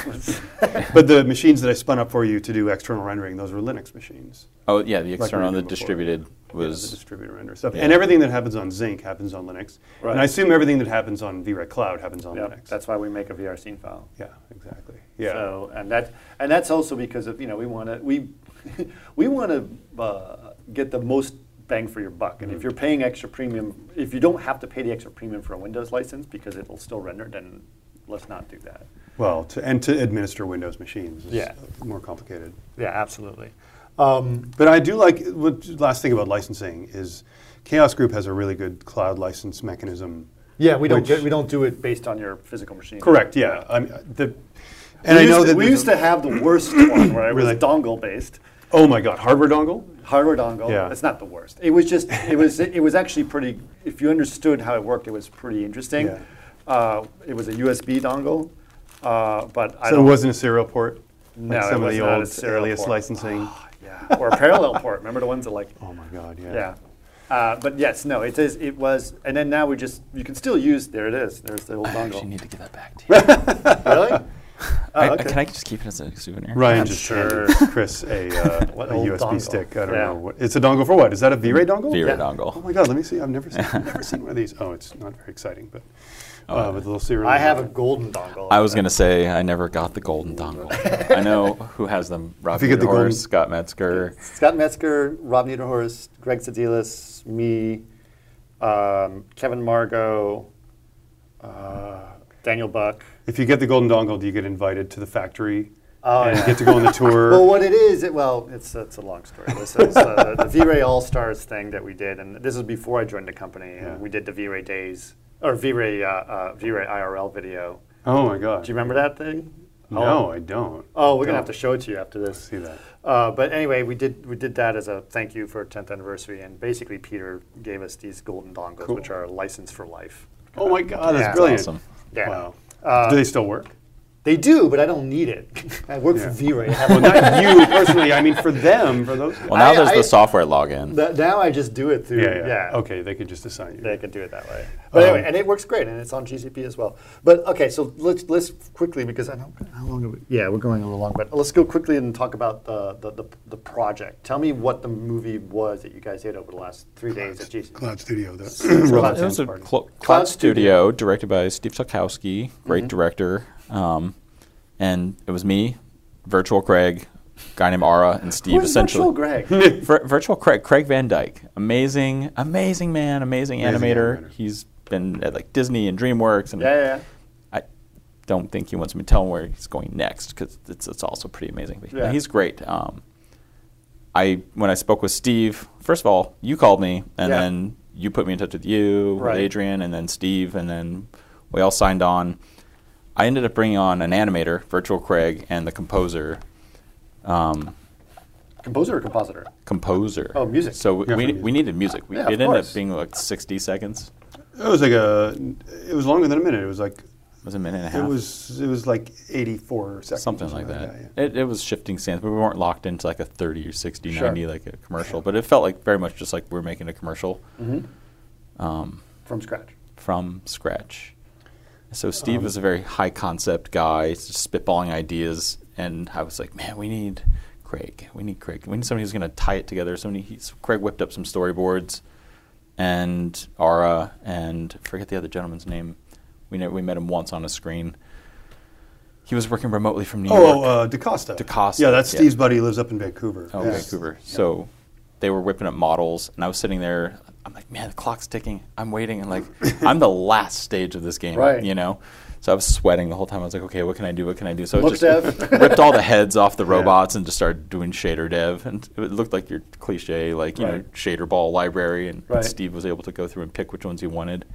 D: but the machines that I spun up for you to do external rendering, those were Linux machines.
F: Oh yeah, the
D: we
F: external,
D: were
F: the
D: doing before.
F: distributed
D: Yeah,
F: was
D: the distributor render stuff.
F: Yeah.
D: And everything that happens on Zinc happens on Linux.
E: Right.
D: And I assume everything that happens on V REC Cloud happens on
E: Yep,
D: Linux.
E: that's why we make a V R scene file.
D: yeah, exactly. Yeah.
E: So, and that and that's also because of, you know, we want to we we want to uh, get the most bang for your buck. And if
D: Mm-hmm.
E: you're paying extra premium, if you don't have to pay the extra premium for a Windows license because it'll still render, then let's not do that.
D: Well, to, and to administer Windows machines is
E: Yeah.
D: more complicated.
E: Yeah, absolutely. Um,
D: But I do like, what, last thing about licensing is Chaos Group has a really good cloud license mechanism.
E: yeah, we don't
D: Which-
E: get, we don't do it based on your physical machine.
D: Correct, yeah. I mean, the, and
E: we
D: I know
E: used to,
D: that
E: we
D: there's
E: used
D: a-
E: to have the worst one where it was
D: Really?
E: dongle based.
D: Oh my God, hardware dongle?
E: Hardware dongle.
D: Yeah.
E: It's not the worst. It was just it was it was actually pretty. If you understood how it worked, it was pretty interesting.
D: Yeah.
E: Uh, it was a U S B dongle, uh, but I
D: So it
E: don't.
D: wasn't a serial port?
E: No,
D: like
E: it
D: some
E: was
D: of the
E: not a
D: old
E: serial
D: alias
E: port.
D: licensing.
E: Yeah, or a parallel port. Remember the ones that like.
D: Oh my God, yeah.
E: Yeah. Uh, but yes, no, it is. It was, and then now we just you can still use. There it is. There's the old
F: I actually
E: dongle.
F: need to give that back to you.
E: Really? Oh,
F: I,
E: okay.
F: Can I just keep it as a souvenir?
D: Ryan
E: I'm
D: just
E: sure.
D: handed Chris a, uh,
E: What
D: a
E: old
D: U S B
E: dongle?
D: stick. I don't
E: Yeah.
D: know. What, it's a dongle for what? Is that a V-Ray dongle?
F: V-Ray
E: Yeah.
D: Oh
F: dongle.
D: my God, let me see. I've never seen, I've never seen one of these. Oh, it's not very exciting, but uh, with a little serial.
E: I have a
D: number.
E: golden dongle.
F: I was gonna say I never got the golden dongle. I know who has them. Rob
D: you get the golden-
F: Niederhorst, Scott Metzger.
E: Scott Metzger, Rob Niederhorst, Greg Sedelis, me, um, Kevin Margot, uh, Daniel Buck.
D: If you get the golden dongle, do you get invited to the factory
E: Oh,
D: and
E: yeah.
D: get to go on the tour?
E: Well, what it is, it, well, it's it's a long story. This is uh, the V-Ray All Stars thing that we did, and this is before I joined the company.
D: Yeah.
E: And we did the V-Ray Days or V-Ray uh, uh, V-Ray I R L video.
D: oh my God.
E: Do you remember that thing?
D: No, I don't.
E: Oh, we're gonna
D: Don't.
E: have to show it to you after this.
D: See that.
E: Uh, but anyway, we did we did that as a thank you for tenth anniversary, and basically Peter gave us these golden dongles,
D: Cool.
E: which are licensed for life.
D: Oh my God, that's
E: Yeah.
D: brilliant.
F: Awesome.
E: Yeah.
D: Wow.
E: Uh,
D: do they still work?
E: They do, but I don't need it. I work
D: Yeah.
E: for V-Ray. I have
D: Well, not you personally. I mean, for them, for those.
F: Well, now
E: I-
F: there's
E: I-
F: the software login.
E: Th- now I just do it through.
D: Yeah,
E: Yeah.
D: yeah. Okay, they could just assign you.
E: They could do it that way. But
D: Um,
E: anyway, and it works great, and it's on G C P as well. But okay, so let's let's quickly, because I don't how long are we? Yeah, we're going a little long, but let's go quickly and talk about the the, the, the project. Tell me what the movie was that you guys did over the last three days at G C P.
D: Cloud Studio. The
E: Cloud
D: Robot
F: It was
D: Dance
F: a
D: Party.
F: cl-
E: Cloud
F: Cloud
E: Studio.
F: Studio directed by Steve Salkowski, great director. Um, and it was me, Virtual Craig, guy named Ara, and Steve.
E: Who's
F: essentially,
E: Virtual Greg?
F: Vir- Virtual Craig, Craig Van Dyke, amazing, amazing man, amazing,
D: Amazing
F: animator.
D: animator.
F: He's been at like Disney and DreamWorks, and
E: Yeah, yeah, yeah.
F: I don't think he wants me to tell him where he's going next because it's it's also pretty amazing. But
E: Yeah.
F: he's great. Um, I when I spoke with Steve, first of all, you called me, and
E: Yeah.
F: then you put me in touch with you,
E: Right.
F: with Adrian, and then Steve, and then we all signed on. I ended up bringing on an animator, Virtual Craig, and the composer. Um,
E: Composer or compositor?
F: composer.
E: Oh, music.
F: So we
D: Yeah, for
F: we,
D: music.
F: we needed music. We,
E: Yeah,
F: it
E: of
F: ended
E: course.
F: up being like sixty seconds.
D: It was like a. It was longer than a minute. It was like
F: Was it a minute and a half?
D: It was it was like eighty-four seconds.
F: Something
D: or
F: like that.
D: yeah.
F: It, it was shifting sands, but we weren't locked into like a thirty or sixty,
E: Sure.
F: ninety like a commercial. But it felt like very much just like we were making a commercial um,
E: From scratch.
F: from scratch. So Steve was a very high concept guy, just spitballing ideas, and I was like, man, we need Craig. We need Craig. We need somebody who's going to tie it together. Somebody. He, so Craig whipped up some storyboards, and Ara, and I forget the other gentleman's name. We ne- we met him once on a screen. He was working remotely from New
D: Oh,
F: York.
D: uh, DaCosta.
F: DaCosta,
D: Yeah, that's
F: yeah.
D: Steve's buddy. He lives up in Vancouver.
F: Oh,
D: Yeah.
F: Vancouver. So they were whipping up models, and I was sitting there. I'm like, man, the clock's ticking. I'm waiting, and like, I'm the last stage of this game,
E: Right.
F: you know. So I was sweating the whole time. I was like, okay, what can I do? What can I do? So I
E: Look
F: just
E: dev.
F: ripped all the heads off the robots and just started doing shader dev, and it looked like your cliche, like you know,
E: Right.
F: shader ball library. And
E: Right.
F: Steve was able to go through and pick which ones he wanted.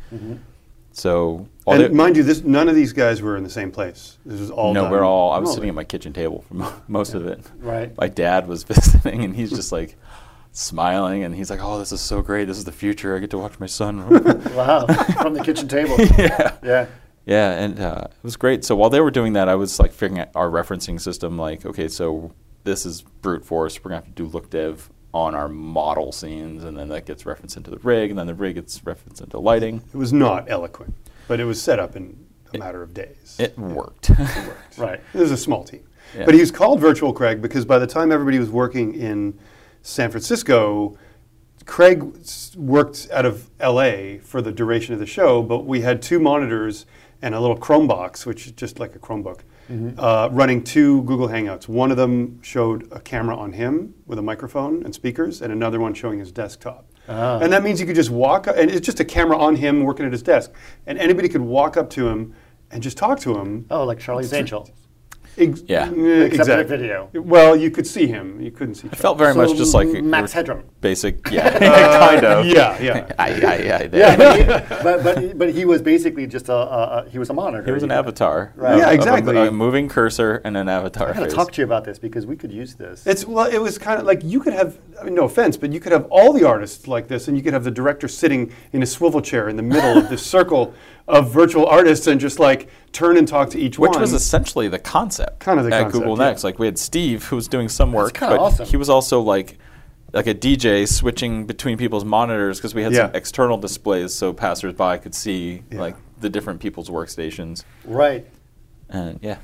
F: So all
D: And
F: the-
D: mind you, this none of these guys were in the same place. This was all
F: no,
D: done
F: we're all. I was
D: remotely.
F: sitting at my kitchen table for mo- most of it.
E: Right.
F: My dad was visiting, and he's just like smiling, and he's like, "Oh, this is so great! This is the future. I get to watch my son."
E: Wow. From the kitchen table.
F: yeah,
E: Yeah.
F: yeah, and uh, it was great. So while they were doing that, I was like figuring out our referencing system. Like, okay, so this is brute force. We're gonna have to do look dev on our model scenes, and then that gets referenced into the rig, and then the rig gets referenced into lighting.
D: It was not eloquent, but it was set up in a matter of days.
F: It worked.
E: Right.
D: It was a small team.
F: Yeah.
D: But he was called Virtual Craig because by the time everybody was working in San Francisco, Craig s- worked out of L A for the duration of the show, but we had two monitors and a little Chromebox, which is just like a Chromebook, uh, running two Google Hangouts. One of them showed a camera on him with a microphone and speakers, and another one showing his desktop.
E: Ah.
D: And that means you could just walk, and it's just a camera on him working at his desk, and anybody could walk up to him and just talk to him.
E: Oh, like Charlie's Angel.
D: Ex-
F: Yeah.
D: eh,
E: Except
D: exactly.
E: for video.
D: Well, you could see him. You couldn't see.
F: It felt very
E: So
F: much just like
E: Max
F: your
E: Headroom.
F: basic, yeah, kind of.
D: Yeah, yeah.
F: Aye, aye, aye, there.
E: Yeah, but he, but, but, he, but he was basically just a, a, a he was a monitor.
F: He was an
E: He-
F: avatar.
E: Right.
F: of-
D: Yeah,
F: of a-
D: exactly.
F: A, moving cursor and an avatar
E: I gotta
F: face.
E: talk to you about this because we could use this.
D: It's well, it was kind of like you could have. I mean, no offense, but you could have all the artists like this, and you could have the director sitting in a swivel chair in the middle of this circle of virtual artists, and just like turn and talk to each
F: Which
D: one.
F: was essentially the concept
D: Kind of the
F: at
D: concept,
F: Google
D: yeah.
F: Next. Like we had Steve who was doing some work,
E: kinda
F: but
E: awesome.
F: he was also like like a D J switching between people's monitors because we had some
D: Yeah.
F: external displays so passersby could see
D: Yeah.
F: like the different people's workstations.
E: right.
F: And yeah,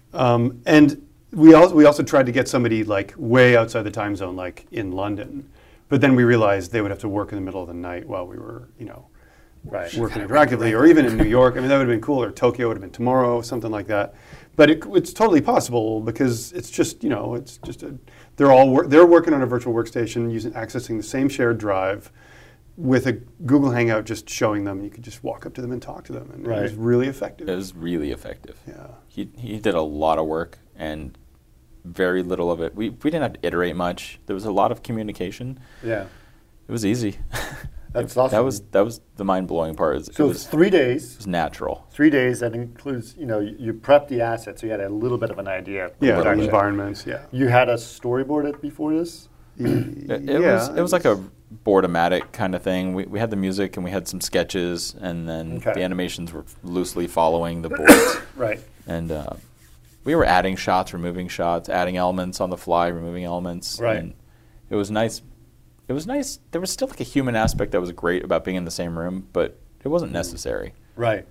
D: Um, and we also we also tried to get somebody like way outside the time zone, like in London, but then we realized they would have to work in the middle of the night while we were, you know,
E: Right.
D: working interactively, or even in New York. I mean, that would have been cool. Or Tokyo would have been tomorrow, something like that. But it, it's totally possible because it's just, you know, it's just a, they're all wor- they're working on a virtual workstation using accessing the same shared drive with a Google Hangout just showing them. You could just walk up to them and talk to them, and it was
E: Right.
D: really effective.
F: it was really effective.
D: Yeah.
F: He he did a lot of work and very little of it. We we didn't have to iterate much. There was a lot of communication.
E: Yeah.
F: It was easy.
E: That's
F: That
E: awesome.
F: was that was the mind blowing part. Is
E: So
F: it
E: it's
F: was,
E: three
F: it
E: days.
F: was natural.
E: Three days that includes, you know, you, you prepped the assets, so you had a little bit of an idea. of
D: Yeah, the
E: production.
D: environments. Yeah.
E: You had a storyboard it before this.
F: It, it
D: yeah,
F: was it was like a boardomatic kind of thing. We we had the music and we had some sketches, and then
E: Okay.
F: the animations were loosely following the boards.
E: Right.
F: And uh, we were adding shots, removing shots, adding elements on the fly, removing elements.
E: Right.
F: And it was nice. It was nice. There was still like a human aspect that was great about being in the same room, but it wasn't necessary.
E: Right.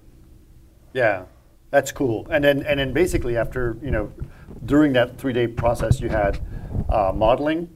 E: Yeah, that's cool. And then and then basically after, you know, during that three day process, you had uh, modeling.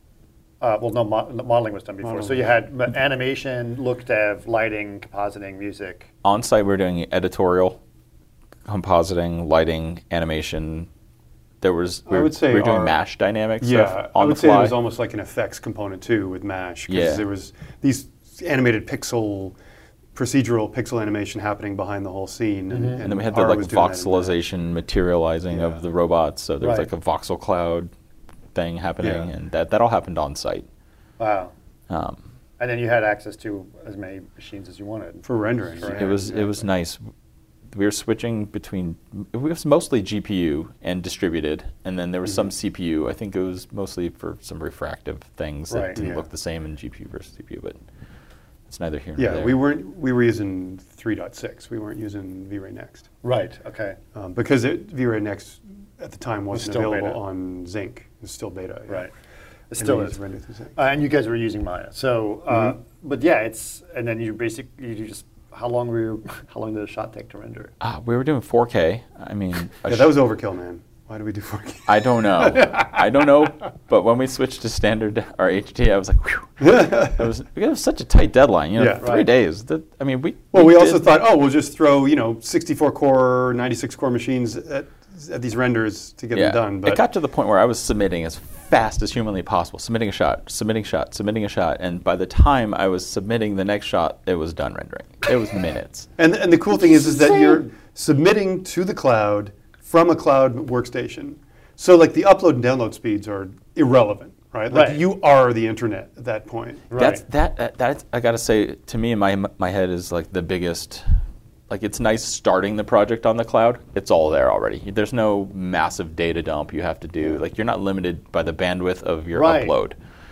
E: Uh, well, no, mo- modeling was done before. So you had m- animation, look dev, lighting, compositing, music.
F: On site, we were doing editorial, compositing, lighting, animation. There was we
D: I
F: were,
D: would say
F: we were doing
D: our-
F: mesh dynamics
D: Yeah,
F: stuff
D: I
F: on
D: would
F: the
D: say
F: fly.
D: there was almost like an effects component too with MASH because
F: Yeah.
D: there was these animated pixel, procedural pixel animation happening behind the whole scene, and,
F: and then we had the
D: Ara
F: like
D: was doing that in MASH.
F: voxelization materializing
D: Yeah.
F: of the robots. So there was
E: Right.
F: like a voxel cloud thing happening,
D: Yeah.
F: and that, that all happened on site.
E: Wow.
F: Um,
E: And then you had access to as many machines as you wanted.
D: for rendering.
E: Right.
F: it was it was nice. We were switching between. It was mostly G P U and distributed, and then there was some C P U. I think it was mostly for some refractive things that
E: Right.
F: didn't
D: Yeah.
F: look the same in G P U versus C P U. But it's neither here nor
D: Yeah,
F: there.
D: we weren't. We were using three point six. We weren't using V-Ray Next
E: Right. Okay.
D: um, because it, V-Ray Next at the time wasn't
E: still
D: available
E: beta.
D: on Zync. It was still beta. Yeah.
E: Right. It
D: And
E: still
D: we
E: is.
D: used render through Zync.
E: Uh, and you guys were using Maya. So, uh,
D: Mhm.
E: but yeah, it's and then you basically you just how long were you, how long did the shot take to render?
F: Ah, we were doing four K. I mean, a
D: Yeah,
F: sh-
D: that was overkill, man. Why do we do four K?
F: I don't know. I don't know. But when we switched to standard or H D, I was like, whew. It was, it was such a tight deadline. You know,
D: Yeah.
F: three
E: Right.
F: days. That, I mean, we.
D: Well, we also
F: did-
D: thought, oh, we'll just throw you know sixty-four core, ninety-six core machines at, at these renders to get
F: Yeah.
D: them done. But
F: It got to the point where I was submitting as fast as humanly possible, submitting a shot, submitting a shot, submitting a shot, and by the time I was submitting the next shot, it was done rendering. It was minutes.
D: and and the cool thing is is that you're submitting to the cloud from a cloud workstation. So like the upload and download speeds are irrelevant, right? Like
E: Right.
D: you are the internet at that point.
F: That's
E: Right.
F: that, that. That's I gotta say, to me, in my my head is like the biggest. Like it's nice starting the project on the cloud. It's all there already. There's no massive data dump you have to do. Like you're not limited by the bandwidth of your
E: Right.
F: upload.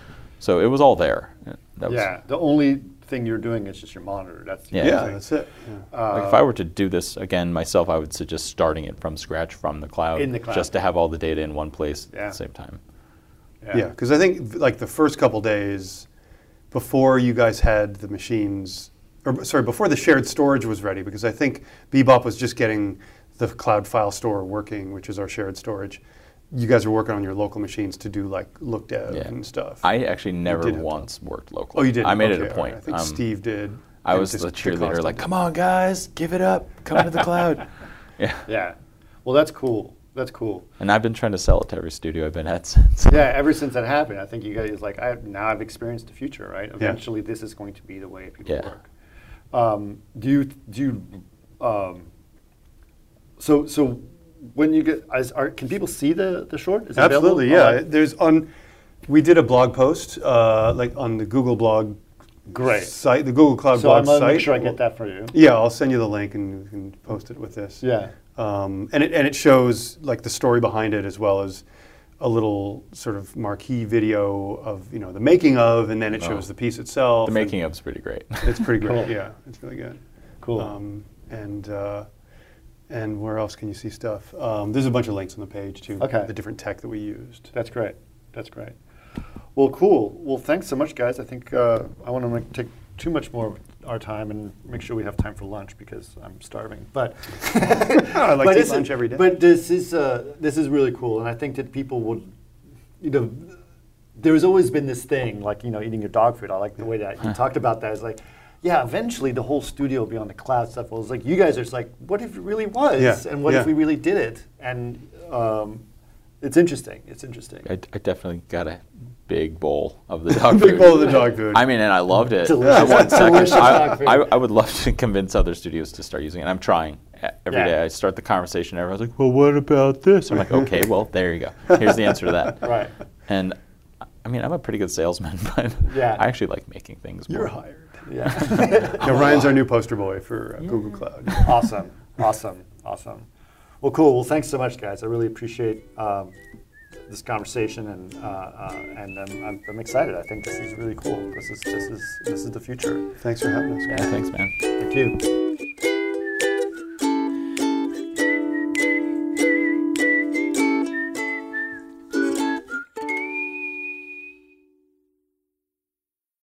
F: So it was all there. That was,
E: Yeah. The only thing you're doing is just your monitor. That's the
F: Yeah.
E: only
D: Yeah,
E: thing.
D: that's it. Yeah.
F: Like if I were to do this again myself, I would suggest starting it from scratch from the cloud,
E: In the cloud.
F: just to have all the data in one place
E: Yeah.
F: at the same time.
D: Yeah, because I think like the first couple days before you guys had the machines, or sorry, before the shared storage was ready, because I think Bebop was just getting the cloud file store working, which is our shared storage. You guys were working on your local machines to do like look dev
F: Yeah.
D: and stuff.
F: I actually never
D: did have
F: once worked locally.
D: oh, you did.
F: I made
D: Okay,
F: it a
D: all
F: point.
D: right. I think
F: Um,
D: Steve did.
F: I
D: and
F: was
D: just
F: the cheerleader,
D: DeCosta
F: like,
D: did.
F: come on, guys, give it up, come to the cloud. Yeah.
E: Yeah. Well, that's cool. That's cool.
F: And I've been trying to sell it to every studio I've been at since.
E: Yeah, ever since that happened, I think you guys like I now I've experienced the future, right? Eventually, this is going to be the way people
F: Yeah.
E: work. Um, do you do you, um, so so when you get is, are, can people see the the short? Is it
D: Absolutely,
E: available?
D: yeah.
E: Oh,
D: There's on. We did a blog post, uh, like on the Google blog
E: Great.
D: site, the Google Cloud
E: so
D: blog
E: I'm gonna
D: site.
E: make sure I get that for you.
D: Yeah, I'll send you the link and you can post it with this.
E: Yeah.
D: Um, and it and it shows like the story behind it as well as a little sort of marquee video of you know the making of, and then it shows
F: Oh.
D: the piece itself.
F: The
D: and
F: making of's pretty great.
D: It's pretty great.
E: Cool.
D: Yeah, it's really good.
E: Cool.
D: Um, and uh, and where else can you see stuff? Um, there's a bunch of links on the page too.
E: Okay.
D: The different tech that we used.
E: That's great. That's great. Well, cool. Well, thanks so much, guys. I think uh, I want to make, take too much more of our time and make sure we have time for lunch because I'm starving. But
D: I like
E: but
D: to eat
E: this
D: lunch
E: is,
D: every day.
E: But this is uh, this is really cool, and I think that people would, you know, there's always been this thing like you know eating your dog food. I like the way that you talked about that. It's like, yeah, eventually the whole studio will be on the cloud stuff. Well, it's like you guys are just like, what if it really was,
D: Yeah,
E: and what
D: yeah.
E: if we really did it? And um, it's interesting. It's interesting.
F: I, I definitely got a big bowl of the dog
D: Big
F: food.
D: bowl of the dog food.
F: I mean, and I loved it.
E: Delicious.
F: At one second,
E: Delicious
F: I,
E: dog food.
F: I, I would love to convince other studios to start using it. And I'm trying e- every
E: Yeah.
F: day. I start the conversation. Everyone's like, "Well, what about this?" I'm like, "Okay, well, there you go. Here's the answer to that."
E: Right.
F: And I mean, I'm a pretty good salesman, but
E: Yeah.
F: I actually like making things.
D: You're
F: more.
D: hired.
E: Yeah.
D: Yeah, Ryan's our new poster boy for uh, Google Cloud.
E: Awesome. Awesome. Awesome. Well, cool. Well, thanks so much, guys. I really appreciate um, this conversation, and uh, uh, and I'm, I'm, I'm excited. I think this is really cool. This is this is this is the future.
D: Thanks for having us.
E: Yeah.
F: Thanks, man.
E: Thank you.